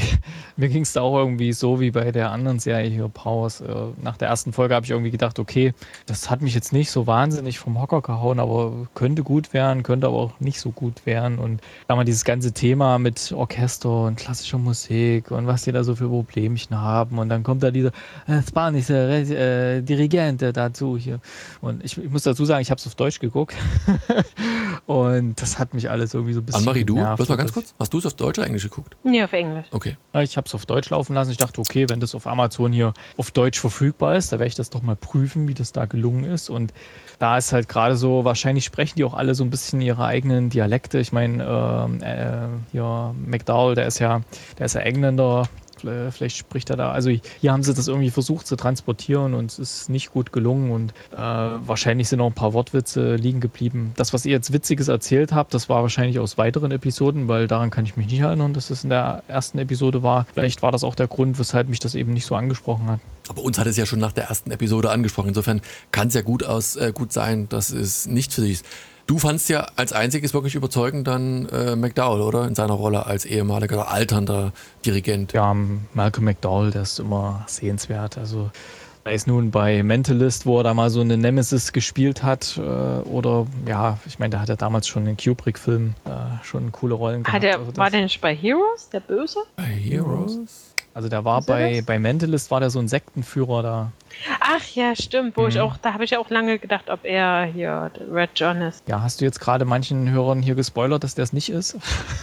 mir ging es da auch irgendwie so wie bei der anderen Serie hier, Powers. Äh, nach der ersten Folge habe ich irgendwie gedacht, okay, das hat mich jetzt nicht so wahnsinnig vom Hocker gehauen, aber könnte gut werden, könnte aber auch nicht so gut werden. Und da mal dieses ganze Thema mit Orchester und klassischer Musik und was die da so für Problemchen haben. Und dann kommt da dieser äh, spanische äh, Dirigent dazu hier. Und ich, ich muss dazu sagen, ich habe es auf Deutsch geguckt. Und das hat mich alles irgendwie so ein bisschen Annemarie, du? genervt. Bloß mal ganz kurz. Hast du es auf Deutsch oder Englisch geguckt? Nee, auf Englisch. Okay. Ja, ich habe es auf Deutsch laufen lassen. Ich dachte, okay, wenn das auf Amazon hier auf Deutsch verfügbar ist, da werde ich das doch mal prüfen, wie das da gelungen ist. Und da ist halt gerade so, wahrscheinlich sprechen die auch alle so ein bisschen ihre eigenen Dialekte. Ich meine, äh, äh, hier McDowell, der ist ja, der ist ja Engländer. Vielleicht spricht er da, also hier haben sie das irgendwie versucht zu transportieren und es ist nicht gut gelungen und äh, wahrscheinlich sind auch ein paar Wortwitze liegen geblieben. Das, was ihr jetzt Witziges erzählt habt, das war wahrscheinlich aus weiteren Episoden, weil daran kann ich mich nicht erinnern, dass es in der ersten Episode war. Vielleicht war das auch der Grund, weshalb mich das eben nicht so angesprochen hat. Aber uns hat es ja schon nach der ersten Episode angesprochen. Insofern kann es ja gut, aus, äh, gut sein, dass es nicht für dich ist. Du fandst ja als einziges wirklich überzeugend dann äh, McDowell, oder? In seiner Rolle als ehemaliger oder alternder Dirigent. Ja, Malcolm McDowell, der ist immer sehenswert. Also sei es nun bei Mentalist, wo er da mal so eine Nemesis gespielt hat, äh, oder ja, ich meine, der hat ja damals schon in Kubrick-Filmen äh, schon coole Rollen gehabt. Hat er, also war der nicht bei Heroes, der Böse? Bei Heroes? Also der war Ist er bei, das? bei Mentalist, war der so ein Sektenführer da. Ach ja, stimmt, wo Mhm. ich auch, da habe ich auch lange gedacht, ob er hier Red John ist. Ja, hast du jetzt gerade manchen Hörern hier gespoilert, dass der es nicht ist?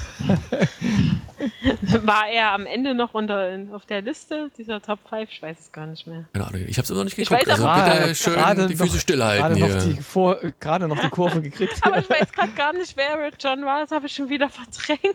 War er am Ende noch unter auf der Liste dieser Top fünf? Ich weiß es gar nicht mehr. Keine Ahnung, ich habe es immer noch nicht Ich geguckt. weiß Also aber- bitte Gerade- schön gerade die Füße noch- stillhalten Gerade noch, hier. die Vor, gerade noch die Kurve gekriegt. Aber ich weiß gerade gar nicht, wer Red John war, das habe ich schon wieder verdrängt.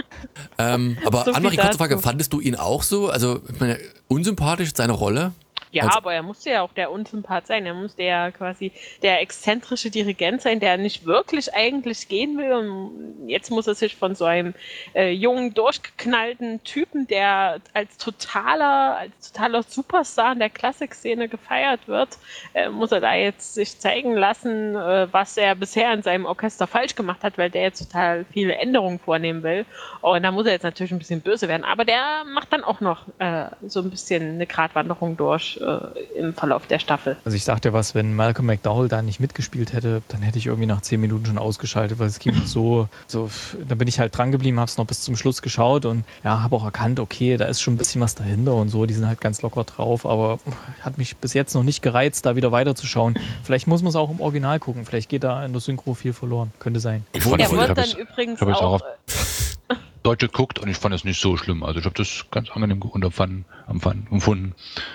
Ähm, aber So viel Annemarie, kurze dazu. Frage, fandest du ihn auch so? Also, ich meine, unsympathisch, seine Rolle? Ja, Also- aber er musste ja auch der Unsympath sein. Er musste ja quasi der exzentrische Dirigent sein, der nicht wirklich eigentlich gehen will. Und jetzt muss er sich von so einem äh, jungen, durchgeknallten Typen, der als totaler, als totaler Superstar in der Klassikszene gefeiert wird, äh, muss er da jetzt sich zeigen lassen, äh, was er bisher in seinem Orchester falsch gemacht hat, weil der jetzt total viele Änderungen vornehmen will. Und da muss er jetzt natürlich ein bisschen böse werden. Aber der macht dann auch noch äh, so ein bisschen eine Gratwanderung durch im Verlauf der Staffel. Also ich sag dir was, wenn Malcolm McDowell da nicht mitgespielt hätte, dann hätte ich irgendwie nach zehn Minuten schon ausgeschaltet, weil es ging so, so, da bin ich halt dran geblieben, hab's noch bis zum Schluss geschaut und ja, habe auch erkannt, okay, da ist schon ein bisschen was dahinter und so, die sind halt ganz locker drauf, aber hat mich bis jetzt noch nicht gereizt, da wieder weiterzuschauen. Vielleicht muss man es auch im Original gucken, vielleicht geht da in der Synchro viel verloren, könnte sein. Ich fand Er es- ich wird hab dann es- übrigens ich hab es auch auch, auf Deutsch geguckt und ich fand es nicht so schlimm. Also ich habe das ganz angenehm empfanden. empfunden.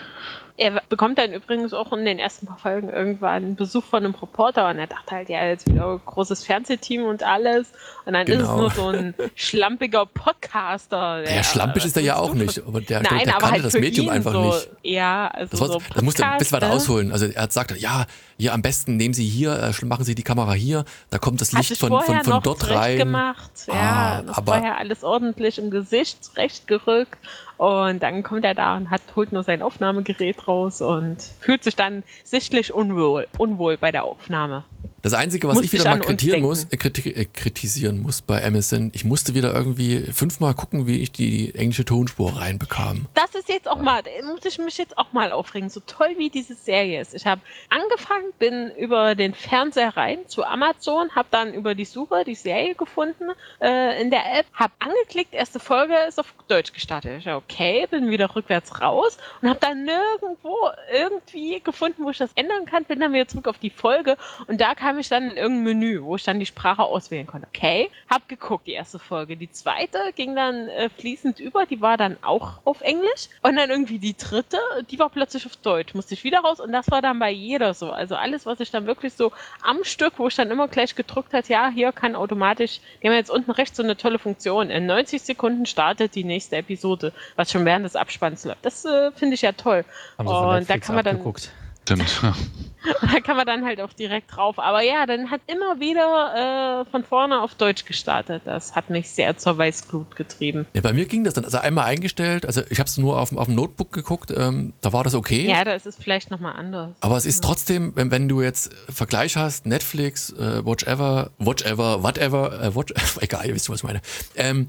er bekommt dann übrigens auch in den ersten paar Folgen irgendwann einen Besuch von einem Reporter und er dachte halt, ja, jetzt wieder ein großes Fernsehteam und alles und dann ist es Genau. nur so ein schlampiger Podcaster. Ja, schlampig ist er ja auch nicht, aber der, der, Nein, der aber kannte halt das für Medium ihn einfach so, nicht. Ja, also Das, war, so das musste ein bisschen weiter Podcast, ne? ausholen. Also er hat gesagt, ja, hier am besten nehmen Sie hier, äh, machen Sie die Kamera hier, da kommt das Hat Licht sich von, vorher von, von noch dort rein. zurecht gemacht. Ja, Ah, das aber- vorher alles ordentlich im Gesicht zurechtgerückt. Und dann kommt er da und hat, holt nur sein Aufnahmegerät raus und fühlt sich dann sichtlich unwohl, unwohl bei der Aufnahme. Das Einzige, was Muss ich wieder ich mal an uns kritisieren denken. muss, äh, kriti äh, kritisieren muss bei Amazon, ich musste wieder irgendwie fünfmal gucken, wie ich die englische Tonspur reinbekam. Das ist jetzt auch mal, da muss ich mich jetzt auch mal aufregen, so toll wie diese Serie ist. Ich habe angefangen, bin über den Fernseher rein zu Amazon, habe dann über die Suche die Serie gefunden äh, in der App, habe angeklickt, erste Folge ist auf Deutsch gestartet. Ich dachte, okay, bin wieder rückwärts raus und habe dann nirgendwo irgendwie gefunden, wo ich das ändern kann, bin dann wieder zurück auf die Folge und da kam ich dann in irgendein Menü, wo ich dann die Sprache auswählen konnte. Okay, hab geguckt, die erste Folge. Die zweite ging dann äh, fließend über, die war dann auch auf Englisch. Und dann irgendwie die dritte, die war plötzlich auf Deutsch. Musste ich wieder raus und das war dann bei jeder so. Also alles, was ich dann wirklich so am Stück, wo ich dann immer gleich gedrückt hat, ja, hier kann automatisch, die haben jetzt unten rechts so eine tolle Funktion. In neunzig Sekunden startet die nächste Episode, was schon während des Abspanns läuft. Das äh, finde ich ja toll. Haben sie von Und da Netflix kann man dann abgeguckt. Stimmt. da kann man dann halt auch direkt drauf. Aber ja, dann hat immer wieder äh, von vorne auf Deutsch gestartet. Das hat mich sehr zur Weißglut getrieben. Ja, bei mir ging das dann, also einmal eingestellt, also ich habe es nur auf, dem- auf dem Notebook geguckt, ähm, da war das okay. Ja, da ist es vielleicht nochmal anders. Aber es ist trotzdem, wenn, wenn du jetzt Vergleich hast, Netflix, äh, Watchever, Watchever, whatever, äh, watch, egal, ihr wisst, was ich meine. Ähm,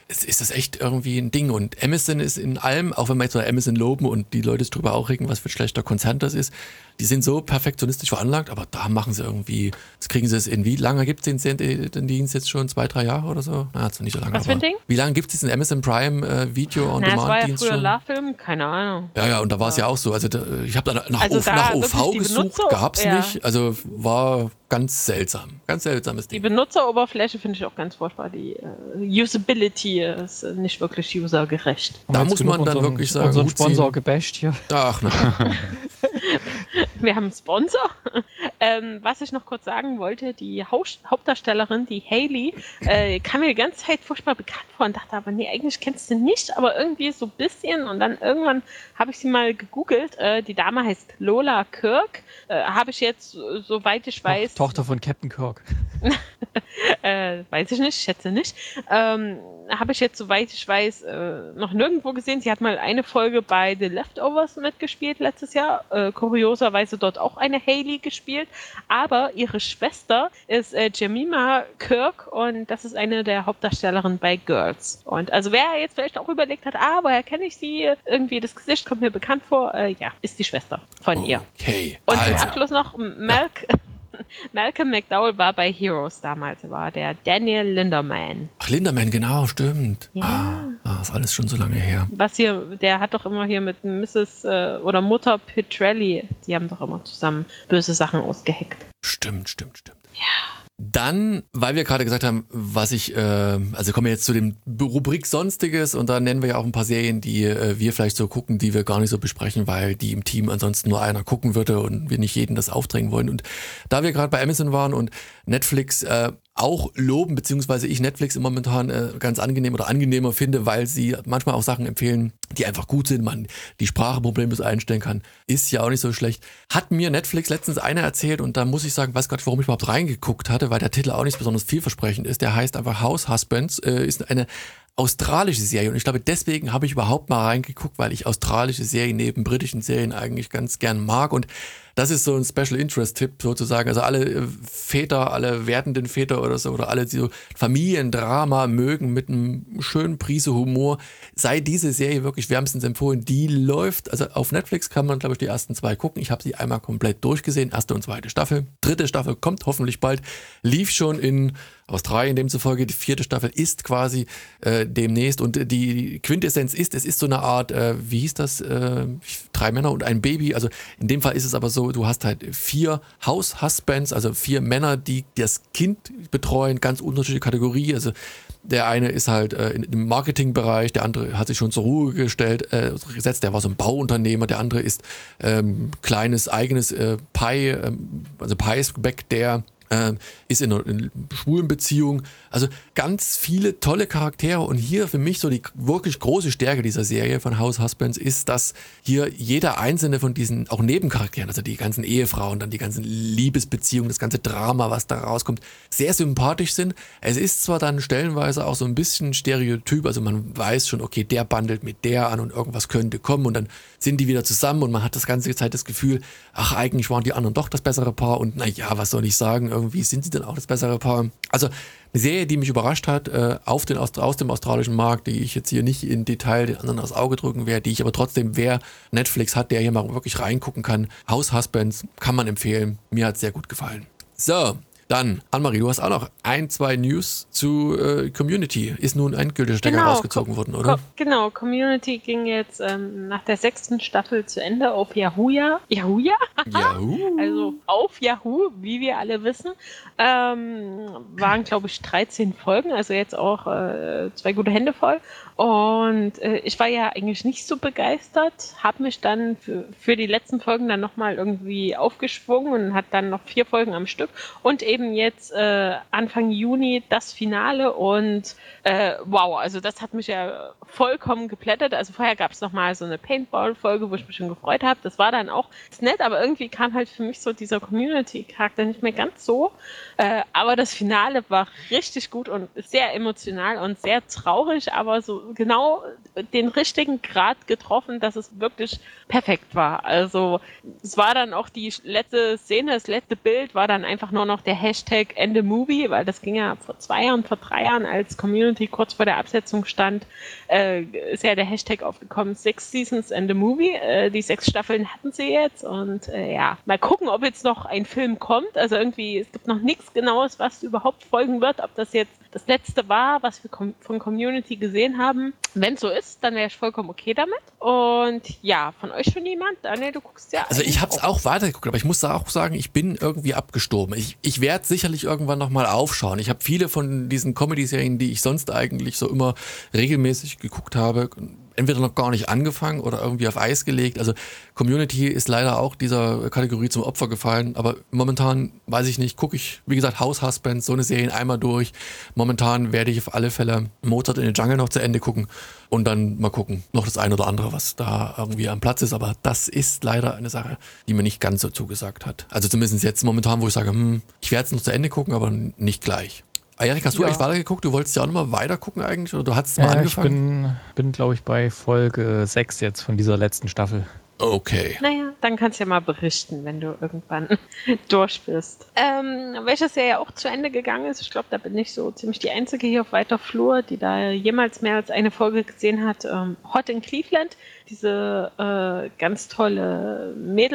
ist, ist das echt irgendwie ein Ding. Und Amazon ist in allem, auch wenn wir jetzt mal Amazon loben und die Leute sich drüber aufregen, was für ein schlechter Konzern das ist, die sind so perfektionistisch veranlagt, aber da machen sie irgendwie, das kriegen sie es in, wie lange gibt es den, den Dienst jetzt schon? Zwei, drei Jahre oder so? Na, also nicht so lange. Was für ein Ding? Wie lange gibt es diesen Amazon Prime äh, Video on Na, das war ja Demand-Dienst früher schon? Love-Film, keine Ahnung. Ja, ja, und da war es ja auch so. Also da, ich habe da nach, Also o, da nach O wirklich V die gesucht, Benutzer- gab's ja. nicht. Also war ganz seltsam. Ganz seltsames Die Ding. Benutzeroberfläche finde ich auch ganz furchtbar. Die äh, Usability ist äh, nicht wirklich usergerecht. Da Haben wir muss jetzt man genug dann unseren- wirklich sagen, unseren Hut ziehen. Sponsor gebasht hier. Ach, na. Wir haben einen Sponsor. ähm, was ich noch kurz sagen wollte, die Haus- Hauptdarstellerin, die Hailey, äh, kam mir die ganze Zeit furchtbar bekannt vor und dachte aber, nee, eigentlich kennst du nicht, aber irgendwie so ein bisschen. Und dann irgendwann habe ich sie mal gegoogelt. Äh, die Dame heißt Lola Kirk. Äh, habe ich jetzt, äh, soweit ich weiß... Toch- Tochter von Captain Kirk. äh, weiß ich nicht, schätze nicht. Ähm, habe ich jetzt, soweit ich weiß, äh, noch nirgendwo gesehen. Sie hat mal eine Folge bei The Leftovers mitgespielt letztes Jahr. Äh, kurioserweise dort auch eine Hailey gespielt. Aber ihre Schwester ist äh, Jemima Kirk und das ist eine der Hauptdarstellerinnen bei Girls. Und also wer jetzt vielleicht auch überlegt hat, ah, woher kenne ich sie? Irgendwie das Gesicht kommt mir bekannt vor. Äh, ja, ist die Schwester von ihr. Okay, Und zum also. Abschluss noch, Malc Malcolm McDowell war bei Heroes damals, war der Daniel Linderman. Ach, Linderman, genau, stimmt. Ja. Ah, ah, ist alles schon so lange her. Was hier, der hat doch immer hier mit Misses äh, oder Mutter Petrelli, die haben doch immer zusammen böse Sachen ausgeheckt. Stimmt, stimmt, stimmt. Ja. Dann, weil wir gerade gesagt haben, was ich, äh, also kommen wir jetzt zu dem Rubrik Sonstiges und da nennen wir ja auch ein paar Serien, die äh, wir vielleicht so gucken, die wir gar nicht so besprechen, weil die im Team ansonsten nur einer gucken würde und wir nicht jeden das aufdrängen wollen. Und da wir gerade bei Amazon waren und Netflix äh, auch loben, beziehungsweise ich Netflix momentan äh, ganz angenehm oder angenehmer finde, weil sie manchmal auch Sachen empfehlen, die einfach gut sind, man die Sprache problemlos einstellen kann, ist ja auch nicht so schlecht. Hat mir Netflix letztens einer erzählt und da muss ich sagen, weiß gar nicht, warum ich überhaupt reingeguckt hatte, weil der Titel auch nicht besonders vielversprechend ist. Der heißt einfach House Husbands, äh, ist eine australische Serie und ich glaube, deswegen habe ich überhaupt mal reingeguckt, weil ich australische Serien neben britischen Serien eigentlich ganz gern mag und das ist so ein Special Interest Tipp sozusagen. Also alle Väter, alle werdenden Väter oder so oder alle, die so Familiendrama mögen mit einem schönen Prise Humor, sei diese Serie wirklich wärmstens empfohlen. Die läuft, also auf Netflix kann man, glaube ich, die ersten zwei gucken. Ich habe sie einmal komplett durchgesehen, erste und zweite Staffel. Dritte Staffel kommt hoffentlich bald. Lief schon in Australien demzufolge. Die vierte Staffel ist quasi äh, demnächst und die Quintessenz ist, es ist so eine Art, äh, wie hieß das, äh, drei Männer und ein Baby. Also in dem Fall ist es aber so, du hast halt vier House-Husbands, also vier Männer, die das Kind betreuen, ganz unterschiedliche Kategorie. Also der eine ist halt äh, im Marketingbereich, der andere hat sich schon zur Ruhe gestellt, äh, gesetzt, der war so ein Bauunternehmer, der andere ist ähm, kleines eigenes äh, Pie, ähm, also Pies-Gebäck, der Ähm, ist in einer, in einer schwulen Beziehung. Also ganz viele tolle Charaktere und hier für mich so die wirklich große Stärke dieser Serie von House Husbands ist, dass hier jeder einzelne von diesen auch Nebencharakteren, also die ganzen Ehefrauen, dann die ganzen Liebesbeziehungen, das ganze Drama, was da rauskommt, sehr sympathisch sind. Es ist zwar dann stellenweise auch so ein bisschen Stereotyp, also man weiß schon, okay, der bandelt mit der an und irgendwas könnte kommen und dann sind die wieder zusammen und man hat das ganze Zeit das Gefühl, ach, eigentlich waren die anderen doch das bessere Paar und naja, was soll ich sagen, irgendwie sind sie dann auch das bessere Paar. Also eine Serie, die mich überrascht hat, äh, auf den, aus, aus dem australischen Markt, die ich jetzt hier nicht in Detail den anderen aufs Auge drücken werde, die ich aber trotzdem, wer Netflix hat, der hier mal wirklich reingucken kann. House Husbands kann man empfehlen. Mir hat es sehr gut gefallen. So, dann, Annemarie, du hast auch noch ein, zwei News zu äh, Community. Ist nun ein gültiger Stecker Genau, rausgezogen Co- worden, oder? Co- Genau, Community ging jetzt ähm, nach der sechsten Staffel zu Ende auf Yahoo. Yahoo? Yahoo! Also auf Yahoo, wie wir alle wissen. Ähm, waren, glaube ich, dreizehn Folgen, also jetzt auch äh, zwei gute Hände voll. Und äh, ich war ja eigentlich nicht so begeistert, habe mich dann für, für die letzten Folgen dann nochmal irgendwie aufgeschwungen und hat dann noch vier Folgen am Stück. Und eben jetzt äh, Anfang Juni das Finale und äh, wow, also das hat mich ja vollkommen geplättet. Also vorher gab es nochmal so eine Paintball-Folge, wo ich mich schon gefreut habe. Das war dann auch nett, aber irgendwie kam halt für mich so dieser Community-Charakter nicht mehr ganz so. Äh, aber das Finale war richtig gut und sehr emotional und sehr traurig, aber so genau den richtigen Grad getroffen, dass es wirklich perfekt war. Also es war dann auch die letzte Szene, das letzte Bild war dann einfach nur noch der Hashtag Ende Movie, weil das ging ja vor zwei Jahren, vor drei Jahren, als Community kurz vor der Absetzung stand, äh, ist ja der Hashtag aufgekommen, Six Seasons Ende Movie. Äh, die sechs Staffeln hatten sie jetzt und äh, ja, mal gucken, ob jetzt noch ein Film kommt. Also irgendwie, es gibt noch nichts Genaues, was überhaupt folgen wird, ob das jetzt das letzte war, was wir com- von Community gesehen haben. Wenn es so ist, dann wäre ich vollkommen okay damit. Und ja, von euch schon jemand? Daniel, du guckst ja. Also ich habe es auch weitergeguckt, aber ich muss da auch sagen, ich bin irgendwie abgestorben. Ich, ich werde sicherlich irgendwann nochmal aufschauen. Ich habe viele von diesen Comedy-Serien, die ich sonst eigentlich so immer regelmäßig geguckt habe, entweder noch gar nicht angefangen oder irgendwie auf Eis gelegt. Also Community ist leider auch dieser Kategorie zum Opfer gefallen, aber momentan, weiß ich nicht, gucke ich, wie gesagt, House Husbands, so eine Serie einmal durch. Momentan werde ich auf alle Fälle Mozart in den Jungle noch zu Ende gucken und dann mal gucken, noch das eine oder andere, was da irgendwie am Platz ist, aber das ist leider eine Sache, die mir nicht ganz so zugesagt hat. Also zumindest jetzt momentan, wo ich sage, hm, ich werde es noch zu Ende gucken, aber nicht gleich. Erik, hast du Ja. echt weitergeguckt? Du wolltest ja auch nochmal weiter gucken eigentlich? Oder du hattest mal Ja, ich angefangen? bin, bin glaube ich, bei Folge sechs jetzt von dieser letzten Staffel. Okay. Naja, dann kannst du ja mal berichten, wenn du irgendwann durch bist. Ähm, welches Serie auch zu Ende gegangen ist, ich glaube, da bin ich so ziemlich die Einzige hier auf weiter Flur, die da jemals mehr als eine Folge gesehen hat. Ähm, Hot in Cleveland, diese äh, ganz tolle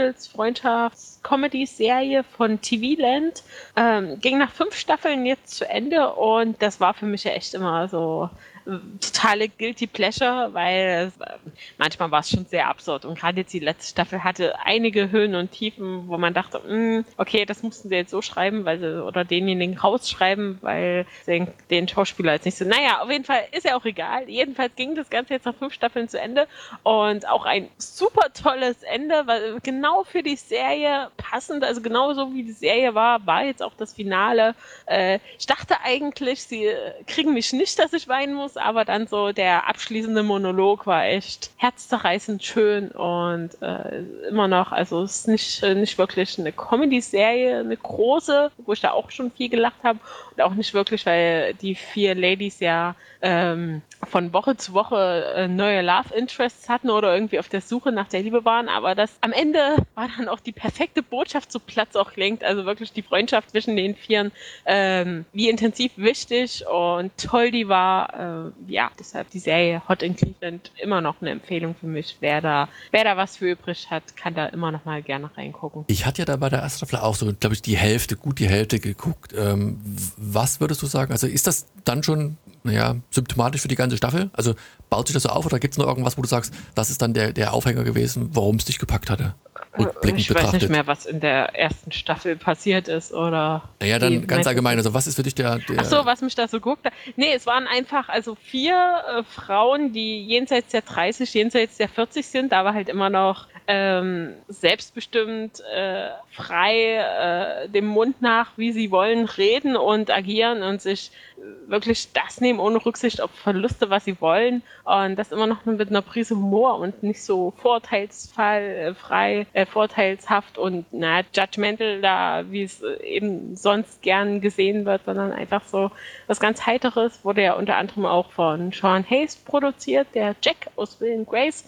Mädels-Freundschafts-Comedy-Serie von T V Land, ähm, ging nach fünf Staffeln jetzt zu Ende und das war für mich ja echt immer so totale Guilty Pleasure, weil es, äh, manchmal war es schon sehr absurd und gerade jetzt die letzte Staffel hatte einige Höhen und Tiefen, wo man dachte, mh, okay, das mussten sie jetzt so schreiben, weil sie, oder denjenigen rausschreiben, weil sie den, den Schauspieler jetzt nicht so, naja, auf jeden Fall ist ja auch egal. Jedenfalls ging das Ganze jetzt nach fünf Staffeln zu Ende und auch ein super tolles Ende, weil genau für die Serie passend, also genau so wie die Serie war, war jetzt auch das Finale. Äh, ich dachte eigentlich, sie kriegen mich nicht, dass ich weinen muss, aber dann so der abschließende Monolog war echt herzzerreißend schön und äh, immer noch, also es ist nicht, nicht wirklich eine Comedy-Serie, eine große, wo ich da auch schon viel gelacht habe und auch nicht wirklich, weil die vier Ladies ja ähm, von Woche zu Woche äh, neue Love Interests hatten oder irgendwie auf der Suche nach der Liebe waren, aber das am Ende war dann auch die perfekte Botschaft zu Platz auch klingt, also wirklich die Freundschaft zwischen den Vieren, ähm, wie intensiv wichtig und toll die war, äh, ja, deshalb die Serie Hot in Cleveland immer noch eine Empfehlung für mich, wer da, wer da was für übrig hat, kann da immer noch mal gerne reingucken. Ich hatte ja da bei der ersten Staffel auch so, glaube ich, die Hälfte, gut die Hälfte geguckt. Ähm, was würdest du sagen? Also ist das dann schon, naja, symptomatisch für die ganze Staffel? Also baut sich das so auf oder gibt es noch irgendwas, wo du sagst, das ist dann der, der Aufhänger gewesen, warum es dich gepackt hatte? Rückblickend Ich weiß betrachtet. nicht mehr, was in der ersten Staffel passiert ist oder. Naja, dann Wie ganz meinst du allgemein, das? also was ist für dich der... der Ach so, was mich da so guckt. Nee, es waren einfach also vier äh, Frauen, die jenseits der dreißig, jenseits der vierzig sind, aber halt immer noch ähm, selbstbestimmt, äh, frei, äh, dem Mund nach, wie sie wollen, reden und agieren und sich äh, wirklich das nehmen, ohne Rücksicht auf Verluste, was sie wollen. Und das immer noch mit einer Prise Humor und nicht so vorurteilsfrei, äh, frei, äh, vorteilshaft und na, judgmental da, wie es äh, eben sonst gern gesehen wird, sondern einfach so was ganz Heiteres. Wurde ja unter anderem auch von Sean Hayes produziert, der Jack aus Will and Grace.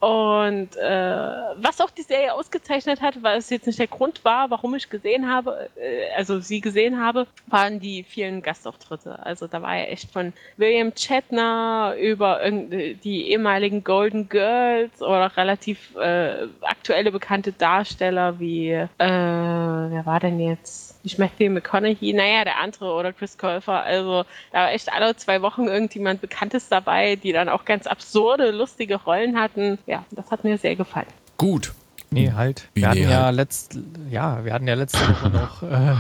Und äh, was auch die Serie ausgezeichnet hat, weil es jetzt nicht der Grund war, warum ich gesehen habe, äh, also sie gesehen habe, waren die vielen Gastauftritte. Also da war ja echt von William Shatner über irgend- die ehemaligen Golden Girls oder relativ äh, aktuelle bekannte Darsteller wie, äh, wer war denn jetzt? Nicht Matthew McConaughey, naja, der andere oder Chris Colfer. Also da war echt alle zwei Wochen irgendjemand Bekanntes dabei, die dann auch ganz absurde, lustige Rollen hatten. Ja, das hat mir sehr gefallen. Gut. Nee, halt. Wie Wir hatten nee, ja halt? letzt, ja, wir hatten ja letzte Woche noch äh,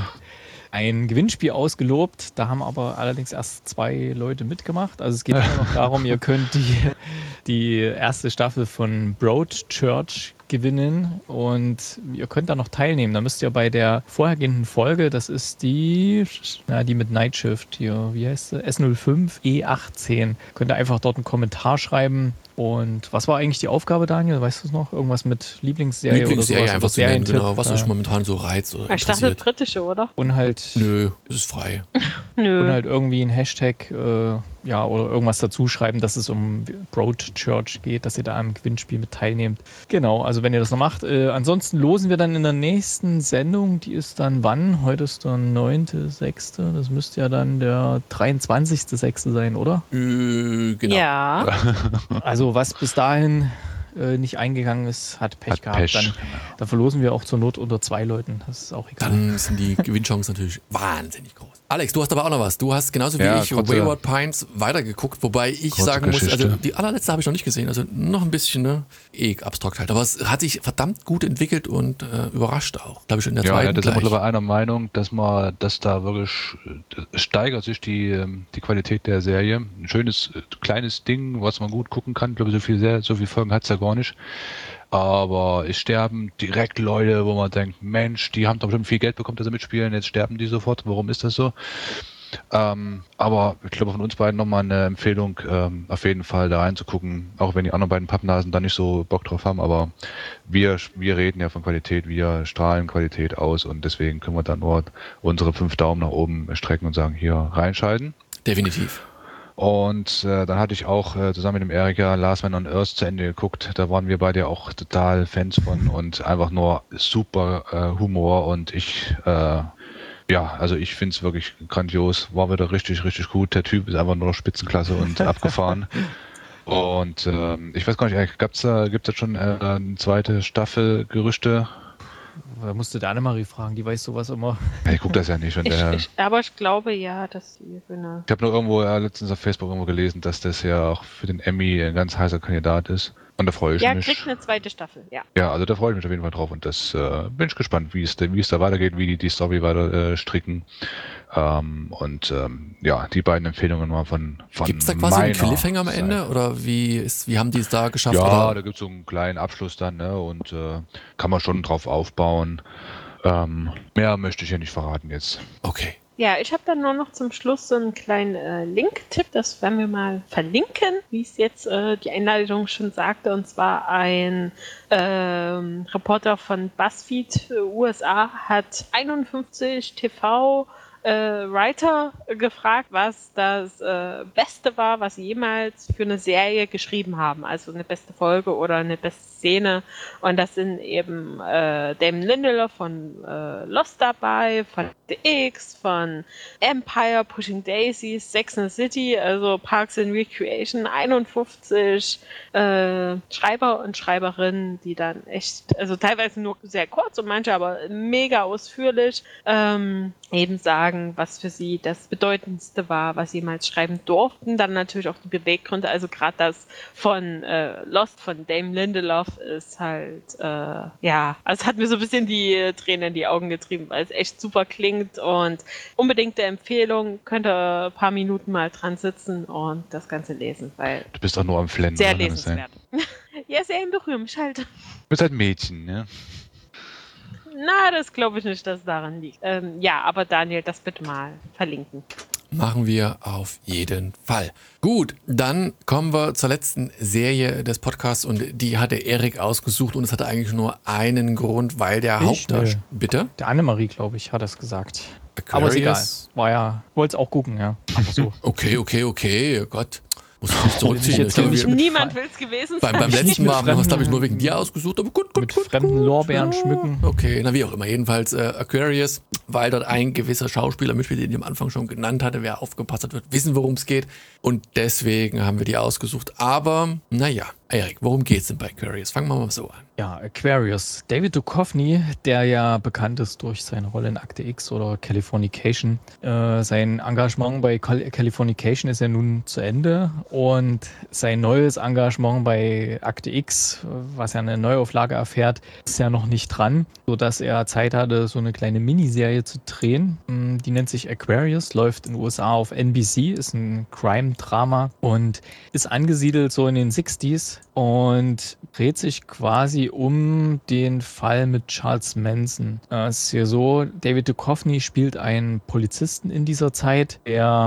ein Gewinnspiel ausgelobt. Da haben aber allerdings erst zwei Leute mitgemacht. Also es geht nur noch darum, ihr könnt die, die erste Staffel von Broadchurch gewinnen und ihr könnt da noch teilnehmen. Da müsst ihr bei der vorhergehenden Folge, das ist die, na, die mit Night Shift hier, wie heißt sie? S null fünf E achtzehn. Könnt ihr einfach dort einen Kommentar schreiben. Und was war eigentlich die Aufgabe, Daniel? Weißt du es noch? Irgendwas mit Lieblingsserie, Lieblingsserie oder einfach sowas? zu nennen, Serientipp? genau, was euch Ja. momentan so reizt oder Ich dachte interessiert. britische, oder? Und halt Nö, es ist frei. Nö. Und halt irgendwie ein Hashtag äh, ja, oder irgendwas dazu schreiben, dass es um Broadchurch geht, dass ihr da am Gewinnspiel mit teilnehmt. Genau, also wenn ihr das noch macht. Äh, ansonsten losen wir dann in der nächsten Sendung, die ist dann wann? Heute ist der neunte sechste Das müsste ja dann der dreiundzwanzigste sechste sein, oder? Äh, genau. Ja. Also was bis dahin äh, nicht eingegangen ist, hat Pech Hat gehabt. Pech, Dann, genau. dann verlosen wir auch zur Not unter zwei Leuten. Das ist auch egal. Dann sind die Gewinnchancen natürlich wahnsinnig groß. Alex, du hast aber auch noch was. Du hast genauso wie Ja, ich kurze- Wayward Pines weitergeguckt, wobei ich kurze sagen muss, also Geschichte. die allerletzte habe ich noch nicht gesehen, also noch ein bisschen, ne, eh abstrakt halt. Aber es hat sich verdammt gut entwickelt und äh, überrascht auch. Glaube ich in der Ja, ja, zweiten das sind wir gleich. mittlerweile einer Meinung, dass man, dass da wirklich äh, steigert sich die, ähm, die Qualität der Serie. Ein schönes äh, kleines Ding, was man gut gucken kann. Ich glaube, so viel, sehr, so viele Folgen hat es ja gar nicht. Aber es sterben direkt Leute, wo man denkt, Mensch, die haben doch bestimmt viel Geld bekommen, dass sie mitspielen, jetzt sterben die sofort. Warum ist das so? Ähm, aber ich glaube von uns beiden nochmal eine Empfehlung, ähm, auf jeden Fall da reinzugucken, auch wenn die anderen beiden Pappnasen da nicht so Bock drauf haben, aber wir, wir reden ja von Qualität, wir strahlen Qualität aus und deswegen können wir da nur unsere fünf Daumen nach oben strecken und sagen, hier reinschalten. Definitiv. Und äh, dann hatte ich auch äh, zusammen mit dem Erika Last Man on Earth zu Ende geguckt. Da waren wir beide auch total Fans von und einfach nur super äh, Humor und ich, äh, ja, also ich finde es wirklich grandios. War wieder richtig, richtig gut. Der Typ ist einfach nur noch Spitzenklasse und abgefahren. Und ähm, ich weiß gar nicht, gab's da, gibt es schon äh, eine zweite Staffel Gerüchte? Da musst du der Annemarie fragen, die weiß sowas immer. Ja, ich gucke das ja nicht. Und Ich, der, ich, aber ich glaube ja, dass die für eine. Ich habe nur irgendwo ja, letztens auf Facebook irgendwo gelesen, dass das ja auch für den Emmy ein ganz heißer Kandidat ist. Und da freue ich Ja, mich. kriegt eine zweite Staffel, ja. Ja, also da freue ich mich auf jeden Fall drauf. Und das äh, bin ich gespannt, wie es, da- wie es da weitergeht, wie die die Story weiter äh, stricken. Ähm, und ähm, ja, die beiden Empfehlungen mal von, von Gibt es da quasi einen meiner Cliffhanger am Ende? Seite. Oder wie, ist, wie haben die es da geschafft? Ja, oder? da gibt es so einen kleinen Abschluss dann, ne? Und äh, kann man schon drauf aufbauen. Ähm, mehr möchte ich ja nicht verraten jetzt. Okay. Ja, ich habe dann nur noch zum Schluss so einen kleinen äh, Link-Tipp, das werden wir mal verlinken, wie es jetzt äh, die Einleitung schon sagte, und zwar ein ähm, Reporter von BuzzFeed äh, U S A hat einundfünfzig T V äh, Writer gefragt, was das äh, Beste war, was sie jemals für eine Serie geschrieben haben. Also eine beste Folge oder eine beste Szene. Und das sind eben äh, Damon Lindelof von äh, Lost dabei, von The X, von Empire, Pushing Daisies, Sex and the City, also Parks and Recreation, einundfünfzig äh, Schreiber und Schreiberinnen, die dann echt, also teilweise nur sehr kurz und manche aber mega ausführlich, ähm, eben sagen, was für sie das Bedeutendste war, was sie jemals schreiben durften. Dann natürlich auch die Beweggründe, also gerade das von äh, Lost, von Damon Lindelof ist halt, äh, ja, also es hat mir so ein bisschen die äh, Tränen in die Augen getrieben, weil es echt super klingt und unbedingte Empfehlung, könnt ihr ein paar Minuten mal dran sitzen und das Ganze lesen, weil Du bist doch nur am Flennen. sehr oder? Kann das sein? lesenswert. Ja, sehr berühren mich halt. Du bist halt ein Mädchen, ne? Na, das glaube ich nicht, dass es daran liegt. Ähm, ja, aber Daniel, das bitte mal verlinken. Machen wir auf jeden Fall. Gut, dann kommen wir zur letzten Serie des Podcasts und die hatte Erik ausgesucht und es hatte eigentlich nur einen Grund, weil der Ich? Hauptdarsteller... Bitte? Der Annemarie, glaube ich, hat das gesagt. Aber ist egal. Aquarius? War ja, wollte es auch gucken, ja. Aber so. Okay, okay, okay, oh Gott. Muss ich mich zurückziehen. jetzt Ich glaube, nicht wir- mit Niemand Fre- will es gewesen beim, sein. beim nicht letzten mit Mal haben wir es, fremden- glaube ich, nur wegen dir ausgesucht, aber gut, gut, Mit gut. fremden gut. Lorbeeren Ja. schmücken. Okay, na wie auch immer. Jedenfalls äh, Aquarius, weil dort ein gewisser Schauspieler mitspielt, den ich am Anfang schon genannt hatte. Wer aufgepasst hat, wird wissen, worum es geht. Und deswegen haben wir die ausgesucht. Aber, naja, Erik, worum geht's denn bei Aquarius? Fangen wir mal so an. Ja, Aquarius. David Duchovny, der ja bekannt ist durch seine Rolle in Akte X oder Californication. Äh, sein Engagement bei Cal- Californication ist ja nun zu Ende und sein neues Engagement bei Akte X, was ja eine Neuauflage erfährt, ist ja noch nicht dran, sodass er Zeit hatte, so eine kleine Miniserie zu drehen. Mm, Die nennt sich Aquarius, läuft in den U S A auf N B C, ist ein Crime-Drama und ist angesiedelt so in den sechziger und dreht sich quasi um den Fall mit Charles Manson. Äh, Es ist hier so, David Duchovny spielt einen Polizisten in dieser Zeit, der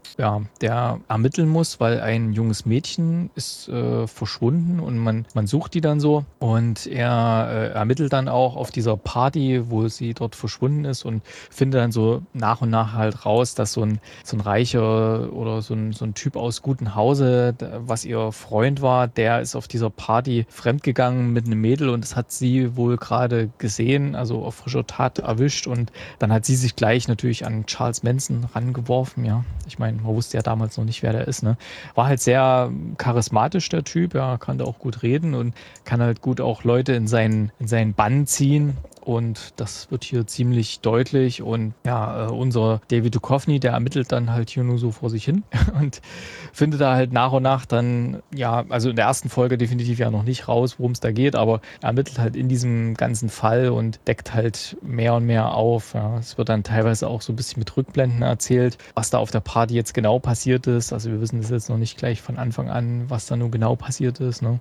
ja, der ermitteln muss, weil ein junges Mädchen ist äh, verschwunden und man, man sucht die dann so und er äh, ermittelt dann auch auf dieser Party, wo sie dort verschwunden ist und findet dann so nach und nach halt raus, dass so ein, so ein Reicher oder so ein, so ein Typ aus gutem Hause, was ihr Freund war, der ist auf dieser Party fremdgegangen mit einem Mädel und das hat sie wohl gerade gesehen, also auf frischer Tat erwischt und dann hat sie sich gleich natürlich an Charles Manson rangeworfen, ja. Ich meine, man wusste ja damals noch nicht, wer der ist, ne? War halt sehr charismatisch, der Typ, ja, kann da auch gut reden und kann halt gut auch Leute in seinen, in seinen Bann ziehen. Und das wird hier ziemlich deutlich. Und ja, äh, unser David Duchovny, der ermittelt dann halt hier nur so vor sich hin und findet da halt nach und nach dann, ja, also in der ersten Folge definitiv ja noch nicht raus, worum es da geht, aber er ermittelt halt in diesem ganzen Fall und deckt halt mehr und mehr auf. Ja. Es wird dann teilweise auch so ein bisschen mit Rückblenden erzählt, was da auf der Party jetzt genau passiert ist. Also wir wissen das jetzt noch nicht gleich von Anfang an, was da nun genau passiert ist. Ne?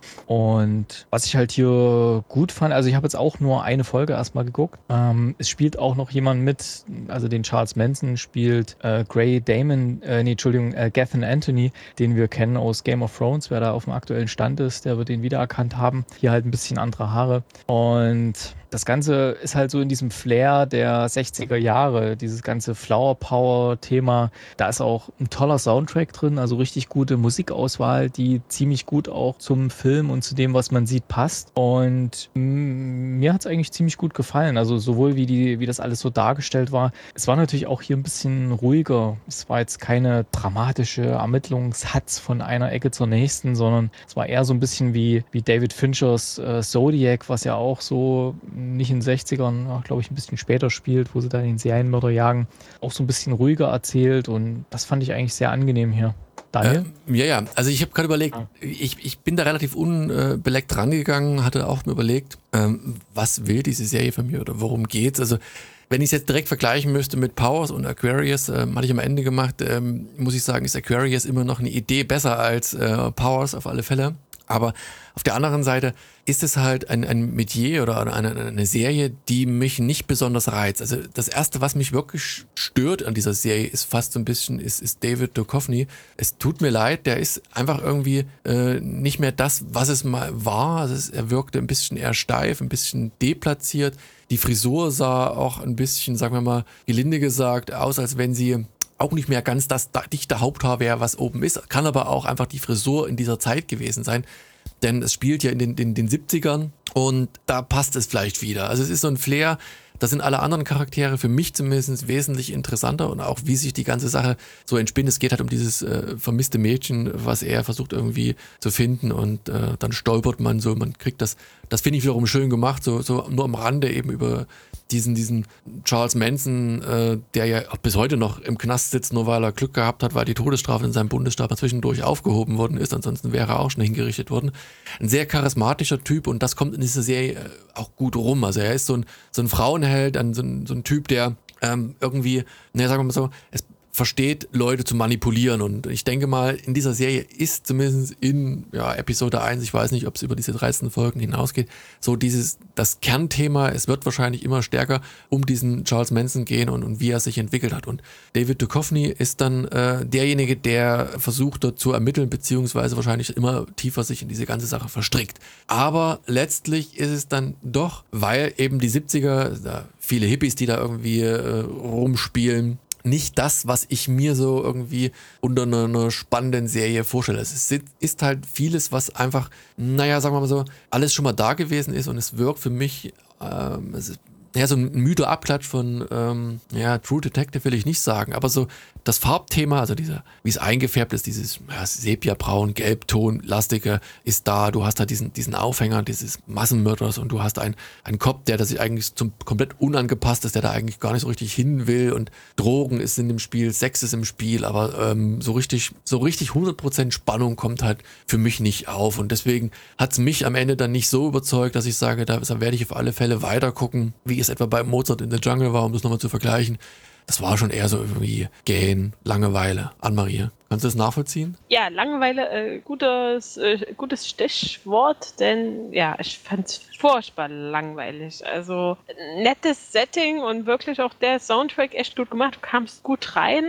Und was ich halt hier gut fand, also ich habe jetzt auch nur eine Folge erstmal mal geguckt. Ähm, es spielt auch noch jemand mit, also den Charles Manson spielt äh, Gray Damon, äh, nee, Entschuldigung, äh, Gethin Anthony, den wir kennen aus Game of Thrones. Wer da auf dem aktuellen Stand ist, der wird den wiedererkannt haben. Hier halt ein bisschen andere Haare. Und das Ganze ist halt so in diesem Flair der sechziger Jahre, dieses ganze Flower Power Thema. Da ist auch ein toller Soundtrack drin, also richtig gute Musikauswahl, die ziemlich gut auch zum Film und zu dem, was man sieht, passt. Und mh, mir hat es eigentlich ziemlich gut gefallen. Also sowohl wie die, wie das alles so dargestellt war. Es war natürlich auch hier ein bisschen ruhiger. Es war jetzt keine dramatische Ermittlungshatz von einer Ecke zur nächsten, sondern es war eher so ein bisschen wie, wie David Finchers äh, Zodiac, was ja auch so nicht in den sechzigern, glaube ich, ein bisschen später spielt, wo sie dann den Serienmörder jagen, auch so ein bisschen ruhiger erzählt und das fand ich eigentlich sehr angenehm hier. Daniel? Äh, ja, ja, also ich habe gerade überlegt, ich, ich bin da relativ unbeleckt rangegangen, hatte auch mir überlegt, ähm, was will diese Serie von mir oder worum geht's? Also wenn ich es jetzt direkt vergleichen müsste mit Powers und Aquarius, ähm, hatte ich am Ende gemacht, ähm, muss ich sagen, ist Aquarius immer noch eine Idee besser als äh, Powers auf alle Fälle. Aber auf der anderen Seite ist es halt ein, ein Metier oder eine, eine Serie, die mich nicht besonders reizt. Also das Erste, was mich wirklich stört an dieser Serie, ist fast so ein bisschen, ist, ist David Duchovny. Es tut mir leid, der ist einfach irgendwie äh, nicht mehr das, was es mal war. Also es, er wirkte ein bisschen eher steif, ein bisschen deplatziert. Die Frisur sah auch ein bisschen, sagen wir mal, gelinde gesagt, aus, als wenn sie auch nicht mehr ganz das dichte Haupthaar wäre, was oben ist. Kann aber auch einfach die Frisur in dieser Zeit gewesen sein. Denn es spielt ja in den, den, den siebzigern und da passt es vielleicht wieder. Also es ist so ein Flair, da sind alle anderen Charaktere für mich zumindest wesentlich interessanter und auch wie sich die ganze Sache so entspinnt. Es geht halt um dieses äh, vermisste Mädchen, was er versucht irgendwie zu finden und äh, dann stolpert man so, man kriegt das, das finde ich wiederum schön gemacht, so, so nur am Rande eben über diesen, diesen Charles Manson, äh, der ja auch bis heute noch im Knast sitzt, nur weil er Glück gehabt hat, weil die Todesstrafe in seinem Bundesstaat zwischendurch aufgehoben worden ist, ansonsten wäre er auch schon hingerichtet worden. Ein sehr charismatischer Typ und das kommt in dieser Serie auch gut rum. Also er ist so ein, so ein Frauenheld, ein, so, ein, so ein Typ, der ähm, irgendwie, ne, sagen wir mal so, es versteht, Leute zu manipulieren. Und ich denke mal, in dieser Serie ist zumindest in ja, Episode eins, ich weiß nicht, ob es über diese dreizehn Folgen hinausgeht, so dieses, das Kernthema, es wird wahrscheinlich immer stärker um diesen Charles Manson gehen und, und wie er sich entwickelt hat. Und David Duchovny ist dann äh, derjenige, der versucht dort zu ermitteln, beziehungsweise wahrscheinlich immer tiefer sich in diese ganze Sache verstrickt. Aber letztlich ist es dann doch, weil eben die siebziger, da viele Hippies, die da irgendwie äh, rumspielen, nicht das, was ich mir so irgendwie unter einer, einer spannenden Serie vorstelle. Es ist, ist halt vieles, was einfach, naja, sagen wir mal so, alles schon mal da gewesen ist und es wirkt für mich, ähm, es ist, ja, so ein müder Abklatsch von, ähm, ja, True Detective will ich nicht sagen, aber so das Farbthema, also dieser, wie es eingefärbt ist, dieses ja, Sepia-Braun, Gelbton, lastige ist da, du hast da diesen, diesen Aufhänger dieses Massenmörders und du hast einen, einen Cop, der das eigentlich zum komplett unangepasst ist, der da eigentlich gar nicht so richtig hin will und Drogen ist in dem Spiel, Sex ist im Spiel, aber ähm, so richtig, so richtig hundert Prozent Spannung kommt halt für mich nicht auf und deswegen hat es mich am Ende dann nicht so überzeugt, dass ich sage, da, da werde ich auf alle Fälle weiter gucken, wie es etwa bei Mozart in the Jungle war, um das nochmal zu vergleichen. Das war schon eher so irgendwie Gähn, Langeweile. Anne-Marie, kannst du das nachvollziehen? Ja, Langeweile, äh, gutes, äh, gutes Stichwort, denn ja, ich fand es furchtbar langweilig. Also nettes Setting und wirklich auch der Soundtrack echt gut gemacht, du kamst gut rein,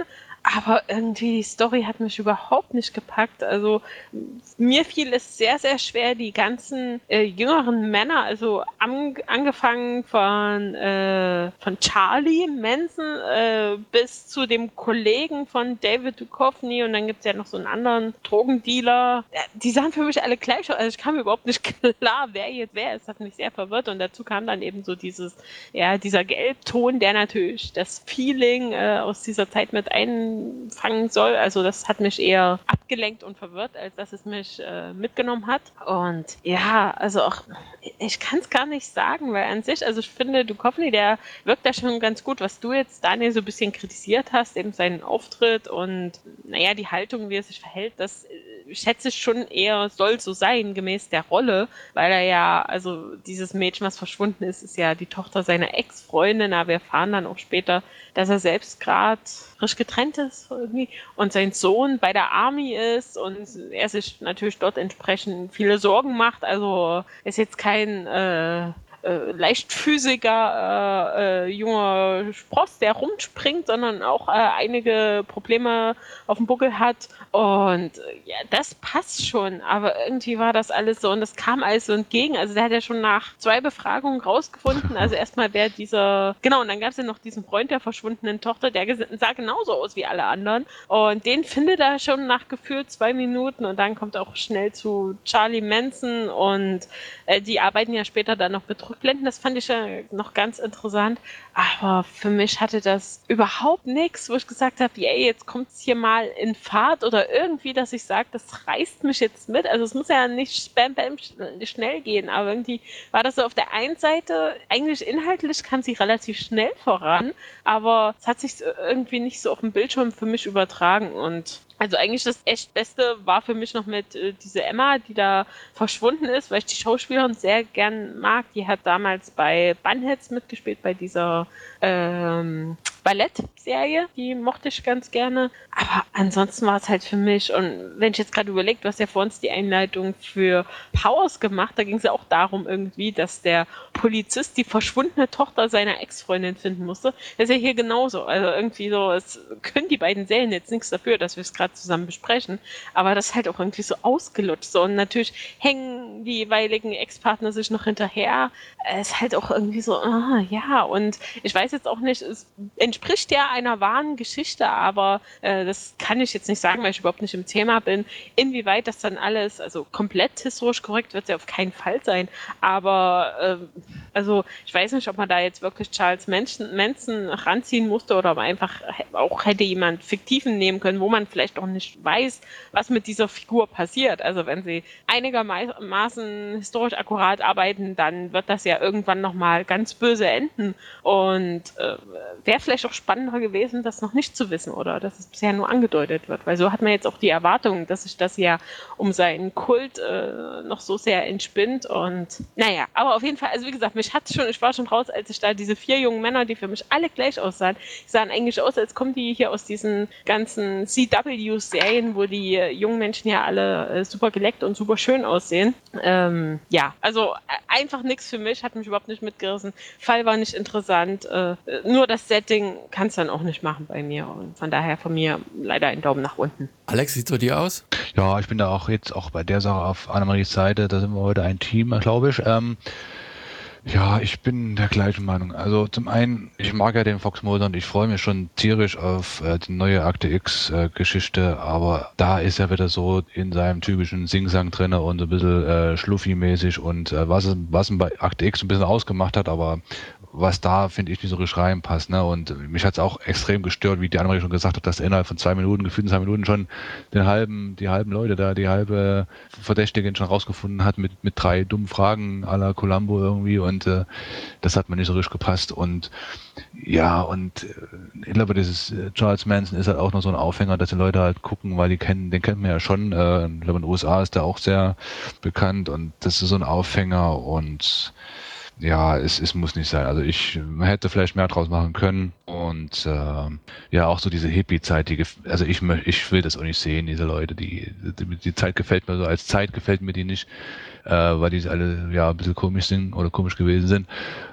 aber irgendwie die Story hat mich überhaupt nicht gepackt. Also mir fiel es sehr, sehr schwer, die ganzen äh, jüngeren Männer, also am, angefangen von, äh, von Charlie Manson äh, bis zu dem Kollegen von David Duchovny und dann gibt es ja noch so einen anderen Drogendealer. Äh, die sahen für mich alle gleich aus. Also ich kam mir überhaupt nicht klar, wer jetzt wer ist. Das hat mich sehr verwirrt und dazu kam dann eben so dieses, ja, dieser Gelbton, der natürlich das Feeling äh, aus dieser Zeit mit einfangen soll. Also das hat mich eher abgelenkt und verwirrt, als dass es mich äh, mitgenommen hat. Und ja, also auch, ich kann es gar nicht sagen, weil an sich, also ich finde, Duchovny, der wirkt da schon ganz gut, was du jetzt, Daniel, so ein bisschen kritisiert hast, eben seinen Auftritt und naja, die Haltung, wie er sich verhält, das äh, schätze ich schon eher, soll so sein, gemäß der Rolle, weil er ja, also dieses Mädchen, was verschwunden ist, ist ja die Tochter seiner Ex-Freundin, aber wir erfahren dann auch später, dass er selbst gerade frisch getrennt ist irgendwie und sein Sohn bei der Army ist und er sich natürlich dort entsprechend viele Sorgen macht, also ist jetzt kein äh, äh, leichtfüßiger äh, äh, junger Spross, der rumspringt, sondern auch äh, einige Probleme auf dem Buckel hat und äh, ja, das passt schon, aber irgendwie war das alles so und das kam alles so entgegen, also der hat ja schon nach zwei Befragungen rausgefunden, also erstmal wer dieser, genau, und dann gab es ja noch diesen Freund der verschwundenen Tochter, der sah genauso aus wie alle anderen und den findet er schon nach gefühlt zwei Minuten und dann kommt auch schnell zu Charlie Manson und äh, die arbeiten ja später dann noch mit Rückblenden, das fand ich ja noch ganz interessant, aber für mich hatte das überhaupt nichts, wo ich gesagt habe, ey, jetzt kommt es hier mal in Fahrt oder irgendwie, dass ich sage, das reißt mich jetzt mit, also es muss ja nicht spam, bam, schnell gehen, aber irgendwie war das so auf der einen Seite, eigentlich inhaltlich kam sie relativ schnell voran, aber es hat sich irgendwie nicht so auf dem Bildschirm für mich übertragen und also eigentlich das echt Beste war für mich noch mit äh, diese Emma, die da verschwunden ist, weil ich die Schauspielerin sehr gern mag. Die hat damals bei Bunheads mitgespielt, bei dieser ähm, Ballettserie. Die mochte ich ganz gerne. Aber ansonsten war es halt für mich, und wenn ich jetzt gerade überlege, du hast ja vor uns die Einleitung für Powers gemacht, da ging es ja auch darum irgendwie, dass der Polizist die verschwundene Tochter seiner Ex-Freundin finden musste. Das ist ja hier genauso. Also irgendwie so, es können die beiden Serien jetzt nichts dafür, dass wir es gerade zusammen besprechen, aber das ist halt auch irgendwie so ausgelutscht. So. Und natürlich hängen die jeweiligen Ex-Partner sich noch hinterher. Es ist halt auch irgendwie so, ah, ja, und ich weiß jetzt auch nicht, es entspricht ja einer wahren Geschichte, aber äh, das kann ich jetzt nicht sagen, weil ich überhaupt nicht im Thema bin, inwieweit das dann alles, also komplett historisch korrekt wird es ja auf keinen Fall sein, aber äh, also ich weiß nicht, ob man da jetzt wirklich Charles Manson, Manson ranziehen musste oder ob man einfach auch hätte jemand Fiktiven nehmen können, wo man vielleicht auch nicht weiß, was mit dieser Figur passiert. Also wenn sie einigermaßen historisch akkurat arbeiten, dann wird das ja irgendwann nochmal ganz böse enden. Und äh, wäre vielleicht auch spannender gewesen, das noch nicht zu wissen oder dass es bisher nur angedeutet wird. Weil so hat man jetzt auch die Erwartung, dass sich das ja um seinen Kult äh, noch so sehr entspinnt. Und naja, aber auf jeden Fall, also wie gesagt, mich hat schon, ich war schon raus, als ich da diese vier jungen Männer, die für mich alle gleich aussahen, die sahen eigentlich aus, als kommen die hier aus diesen ganzen C W-Serien, wo die äh, jungen Menschen ja alle äh, super geleckt und super schön aussehen. Ähm, ja, also äh, einfach nichts für mich, hat mich überhaupt nicht mitgerissen. Fall war nicht interessant. Äh, nur das Setting kann es dann auch nicht machen bei mir. Und von daher von mir leider ein Daumen nach unten. Alex, sieht so dir aus? Ja, ich bin da auch jetzt auch bei der Sache auf Annemaries Seite. Da sind wir heute ein Team, glaube ich. Ähm, Ja, ich bin der gleichen Meinung. Also zum einen, ich mag ja den Fox Mulder und ich freue mich schon tierisch auf äh, die neue Akte X-Geschichte, äh, aber da ist er wieder so in seinem typischen Singsang drin und so ein bisschen äh, Schluffi-mäßig und äh, was, was ihn bei Akte X ein bisschen ausgemacht hat, aber was da, finde ich, nicht so richtig reinpasst. Ne? Und mich hat es auch extrem gestört, wie die Annemarie schon gesagt hat, dass er innerhalb von zwei Minuten, gefühlt zwei Minuten schon den halben, die halben Leute da, die halbe Verdächtigen schon rausgefunden hat mit, mit drei dummen Fragen à la Columbo irgendwie und äh, das hat mir nicht so richtig gepasst. Und ja, und äh, ich glaube, dieses äh, Charles Manson ist halt auch noch so ein Aufhänger, dass die Leute halt gucken, weil die kennen, den kennt man ja schon. Äh, ich glaube, in den U S A ist der auch sehr bekannt und das ist so ein Aufhänger und ja, es, es muss nicht sein. Also ich man hätte vielleicht mehr draus machen können und äh, ja, auch so diese Hippie-Zeit, die, gef- also ich, mö- ich will das auch nicht sehen, diese Leute, die, die, die Zeit gefällt mir so, als Zeit gefällt mir die nicht, äh, weil die alle ja ein bisschen komisch sind oder komisch gewesen sind.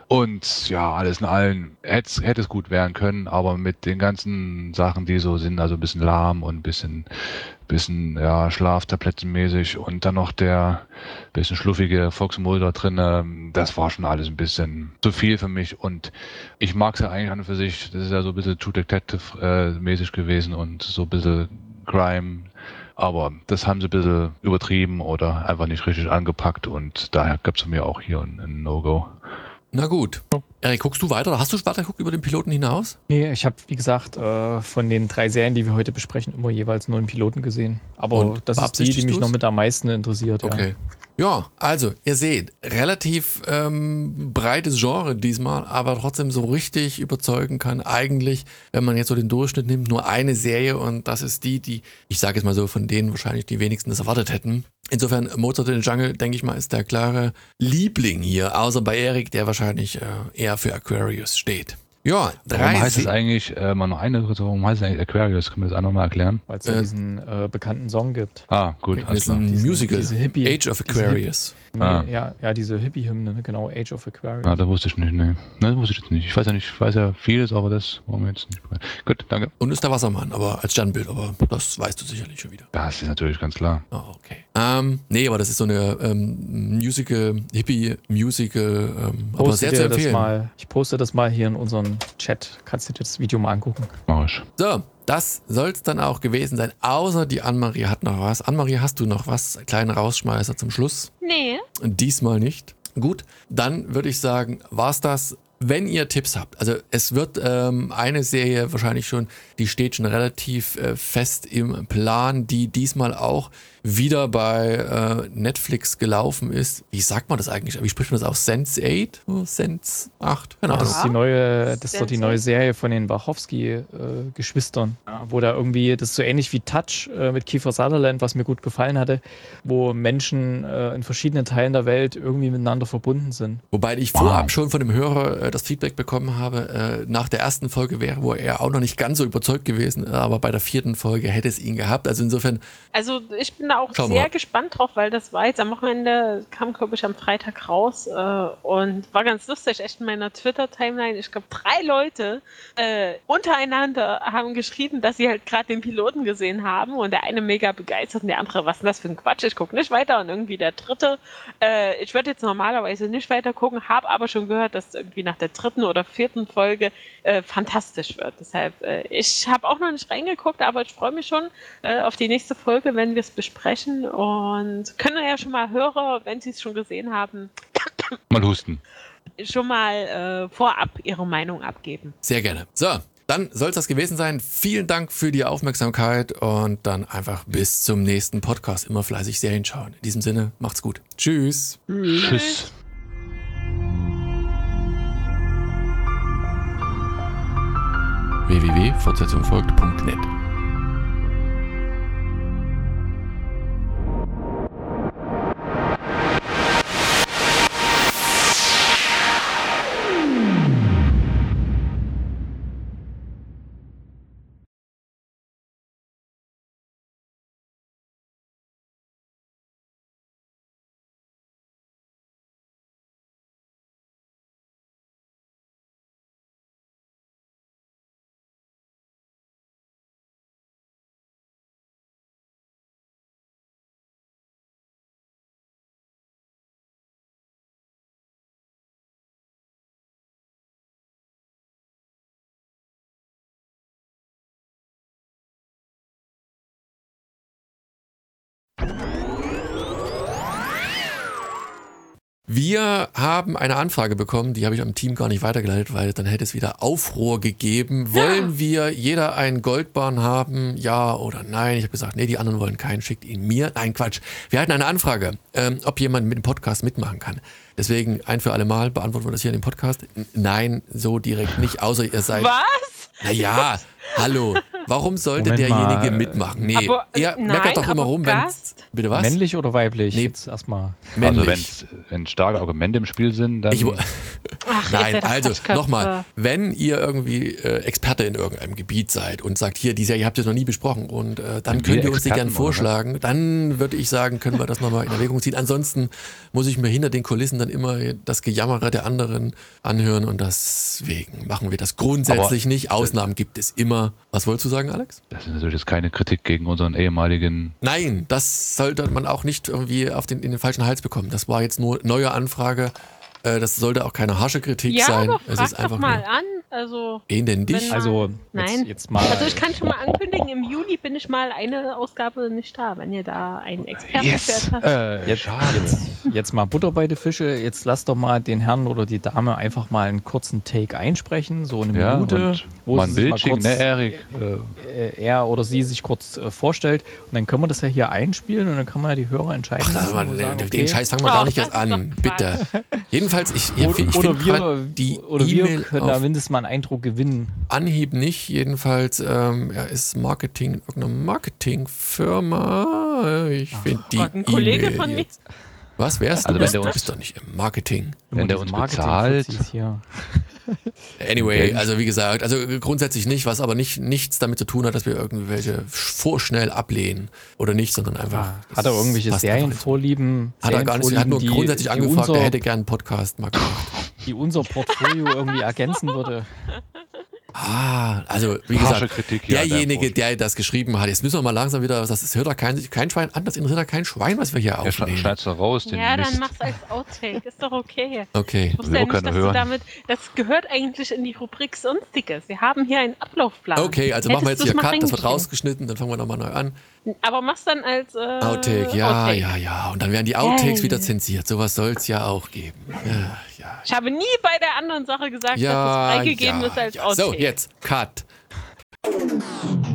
Und ja, alles in allem hätte hätte es gut werden können, aber mit den ganzen Sachen, die so sind, also ein bisschen lahm und ein bisschen, bisschen ja, Schlaftablettenmäßig und dann noch der bisschen schluffige Fox Mulder drin, ähm, das war schon alles ein bisschen zu viel für mich und ich mag es ja eigentlich an und für sich, das ist ja so ein bisschen True Detective äh, mäßig gewesen und so ein bisschen Crime, aber das haben sie ein bisschen übertrieben oder einfach nicht richtig angepackt und daher gab es von mir auch hier ein, ein No-Go. Na gut. Erik, guckst du weiter? Hast du weiter geguckt über den Piloten hinaus? Nee, ich habe, wie gesagt, äh, von den drei Serien, die wir heute besprechen, immer jeweils nur einen Piloten gesehen. Aber Und das ist die, die beabsichtigst mich du's? noch mit am meisten interessiert. Ja. Okay. Ja, also, ihr seht, relativ ähm, breites Genre diesmal, aber trotzdem so richtig überzeugen kann eigentlich, wenn man jetzt so den Durchschnitt nimmt, nur eine Serie und das ist die, die, ich sage jetzt mal so, von denen wahrscheinlich die wenigsten das erwartet hätten. Insofern, Mozart in the Jungle, denke ich mal, ist der klare Liebling hier, außer bei Erik, der wahrscheinlich äh, eher für Aquarius steht. Ja, drei Warum heißt es Se- eigentlich, äh, mal noch eine, warum heißt es eigentlich Aquarius? Können wir das auch nochmal erklären? Weil es ja Äh, diesen äh, bekannten Song gibt. Ah, gut, Das alles ist klar. ein Diese- Musical, diese Hippie- Age of diese Aquarius. Ah. Ja, ja, diese Hippie-Hymne, ne? Genau, Age of Aquarius. Ah, da wusste ich nicht, ne. Ne, das wusste ich jetzt nicht. Ich weiß ja nicht, ich weiß ja vieles, aber das wollen wir jetzt nicht. Gut, danke. Und ist der Wassermann, aber als Sternbild, aber das weißt du sicherlich schon wieder. Das ist natürlich ganz klar. Oh, okay. Ähm, nee, aber das ist so eine ähm, Musical, Hippie-Musical, ähm, aber Poste sehr dir zu das empfehlen. mal, ich poste das mal hier in unseren Chat. Kannst du dir das Video mal angucken? Mach ich. So, das soll es dann auch gewesen sein, außer die Annemarie hat noch was. Annemarie, hast du noch was? Kleinen Rausschmeißer zum Schluss? Nee. Diesmal nicht. Gut, dann würde ich sagen, war's das. Wenn ihr Tipps habt, also es wird ähm, eine Serie wahrscheinlich schon, die steht schon relativ äh, fest im Plan, die diesmal auch wieder bei äh, Netflix gelaufen ist. Wie sagt man das eigentlich? Wie spricht man das aus? Sense acht? Oh, Sense acht? Keine Das Ahnung. ist die neue, das ist doch die Sense neue eight. Serie von den Wachowski-Geschwistern, wo da irgendwie, das ist so ähnlich wie Touch äh, mit Kiefer Sutherland, was mir gut gefallen hatte, wo Menschen äh, in verschiedenen Teilen der Welt irgendwie miteinander verbunden sind. Wobei ich vorab schon von dem Hörer äh, das Feedback bekommen habe, äh, nach der ersten Folge wäre wohl er auch noch nicht ganz so überzeugt gewesen, aber bei der vierten Folge hätte es ihn gehabt. Also insofern, Also ich bin da auch Schauen wir sehr mal. gespannt drauf, weil das war jetzt am Wochenende, kam glaube ich am Freitag raus äh, und war ganz lustig, echt in meiner Twitter-Timeline. Ich glaube, drei Leute äh, untereinander haben geschrieben, dass sie halt gerade den Piloten gesehen haben und der eine mega begeistert und der andere, was ist denn das für ein Quatsch, ich gucke nicht weiter und irgendwie der dritte, äh, ich würde jetzt normalerweise nicht weiter gucken, habe aber schon gehört, dass irgendwie nach der dritten oder vierten Folge äh, fantastisch wird. Deshalb, äh, ich habe auch noch nicht reingeguckt, aber ich freue mich schon äh, auf die nächste Folge, wenn wir es besprechen und können ja schon mal Hörer, wenn sie es schon gesehen haben, Mal husten. schon mal äh, vorab ihre Meinung abgeben. sehr gerne. So, dann soll es das gewesen sein. Vielen Dank für die Aufmerksamkeit und dann einfach bis zum nächsten Podcast. Immer fleißig Serien schauen. In diesem Sinne, macht's gut. Tschüss. Tschüss. w w w punkt fortsetzung folgt punkt net Wir haben eine Anfrage bekommen, die habe ich am Team gar nicht weitergeleitet, weil dann hätte es wieder Aufruhr gegeben. Wollen wir jeder einen Goldbarren haben? Ja oder nein? Ich habe gesagt, nee, die anderen wollen keinen, schickt ihn mir. Nein, Quatsch. Wir hatten eine Anfrage, ähm, ob jemand mit dem Podcast mitmachen kann. Deswegen ein für alle Mal beantworten wir das hier in dem Podcast. N- Nein, so direkt nicht, außer ihr seid... Was? Naja, hallo. Warum sollte Moment derjenige mal. mitmachen? Nee, Aber, äh, ihr nein, meckert doch immer aber rum, wenn... Gast? Bitte was? Männlich oder weiblich? Nee. Jetzt erstmal. Männlich. Also wenn, wenn starke Argumente im Spiel sind, dann... Ich, Ach, ihr Nein, seid doch also Quatschköpfe. nochmal, wenn ihr irgendwie äh, Experte in irgendeinem Gebiet seid und sagt, hier, die Serie habt ihr noch nie besprochen und äh, dann Sind könnt wir ihr uns die Experten, gern vorschlagen, dann würde ich sagen, können wir das nochmal in Erwägung ziehen. Ansonsten muss ich mir hinter den Kulissen dann immer das Gejammere der anderen anhören und deswegen machen wir das grundsätzlich Aber- nicht. Ausnahmen gibt es immer. Was wolltest du sagen, Alex? Das ist natürlich jetzt keine Kritik gegen unseren ehemaligen... Nein, das sollte man auch nicht irgendwie auf den, in den falschen Hals bekommen. Das war jetzt nur neue Anfrage. Äh, das sollte auch keine harsche Kritik Ja, sein. aber Es frag ist einfach doch mal nur, an. Also, wen denn dich? wenn- Also, Nein. Jetzt, jetzt mal. also ich kann schon mal ankündigen, im Juli bin ich mal eine Ausgabe nicht da, wenn ihr da einen Experten Yes! für etwas- Äh, Jetzt, jetzt, jetzt mal Butter bei die Fische. Jetzt lass doch mal den Herrn oder die Dame einfach mal einen kurzen Take einsprechen, so eine ja, Minute, und wo mal sie ein sich Bild mal schicken, kurz, ne, Erik? Äh, äh, er oder sie sich kurz äh, vorstellt. Und dann können wir das ja hier einspielen und dann kann man ja die Hörer entscheiden. Ach, lassen man, und den, sagen, den okay. Scheiß fangen wir Ach, gar nicht das erst ist an, doch bitte. Jedenfalls, ich, ich, Oder, ich oder finde gerade wir, die oder wir E-Mail können da auf mindestens mal einen Eindruck gewinnen. Anhieb nicht. Jedenfalls, ähm, er ist Marketing, irgendeine Marketingfirma. Ich finde die Gott, ein Kollege E-Mail von mir. jetzt. Was wärst Also du? wenn bist, der du uns- bist doch nicht im Marketing. Wenn der Diese uns Marketing-Fuzis bezahlt. Hier. Anyway, Okay. also wie gesagt, also grundsätzlich nicht, was aber nicht nichts damit zu tun hat, dass wir irgendwelche vorschnell ablehnen oder nicht, sondern einfach. Ah, Hat er irgendwelche passt einfach nicht. Serienvorlieben? Hat er gar nicht, er hat nur Serienvorlieben, grundsätzlich die, angefragt, die unser, er hätte gern einen Podcast mal gemacht. die unser Portfolio irgendwie ergänzen würde. Ah, also wie Harsche gesagt, Kritik hier an deinem derjenige, Post. der das geschrieben hat, jetzt müssen wir mal langsam wieder, das hört da kein, kein Schwein an, das interessiert da kein Schwein, was wir hier Ja, schne- aufnehmen. schneid's doch raus, den Ja, dann Mist. mach's als Outtake. Ist doch okay. Okay. Ich wusste Will ja auch nicht, keiner dass du hören. damit. Das gehört eigentlich in die Rubrik Sonstiges. Wir haben hier einen Ablaufplan. Okay, also machen wir jetzt Hättest hier du's mal Cut, das wird reingeschrieben. rausgeschnitten, dann fangen wir nochmal neu an. Aber mach's dann als. Äh, Outtake, ja, Outtake. ja, ja. Und dann werden die Outtakes Yay. wieder zensiert. Sowas soll es ja auch geben. Ja, ja. Ich habe nie bei der anderen Sache gesagt, Ja, dass es freigegeben ja, ist als ja. Outtake. So, jetzt Cut.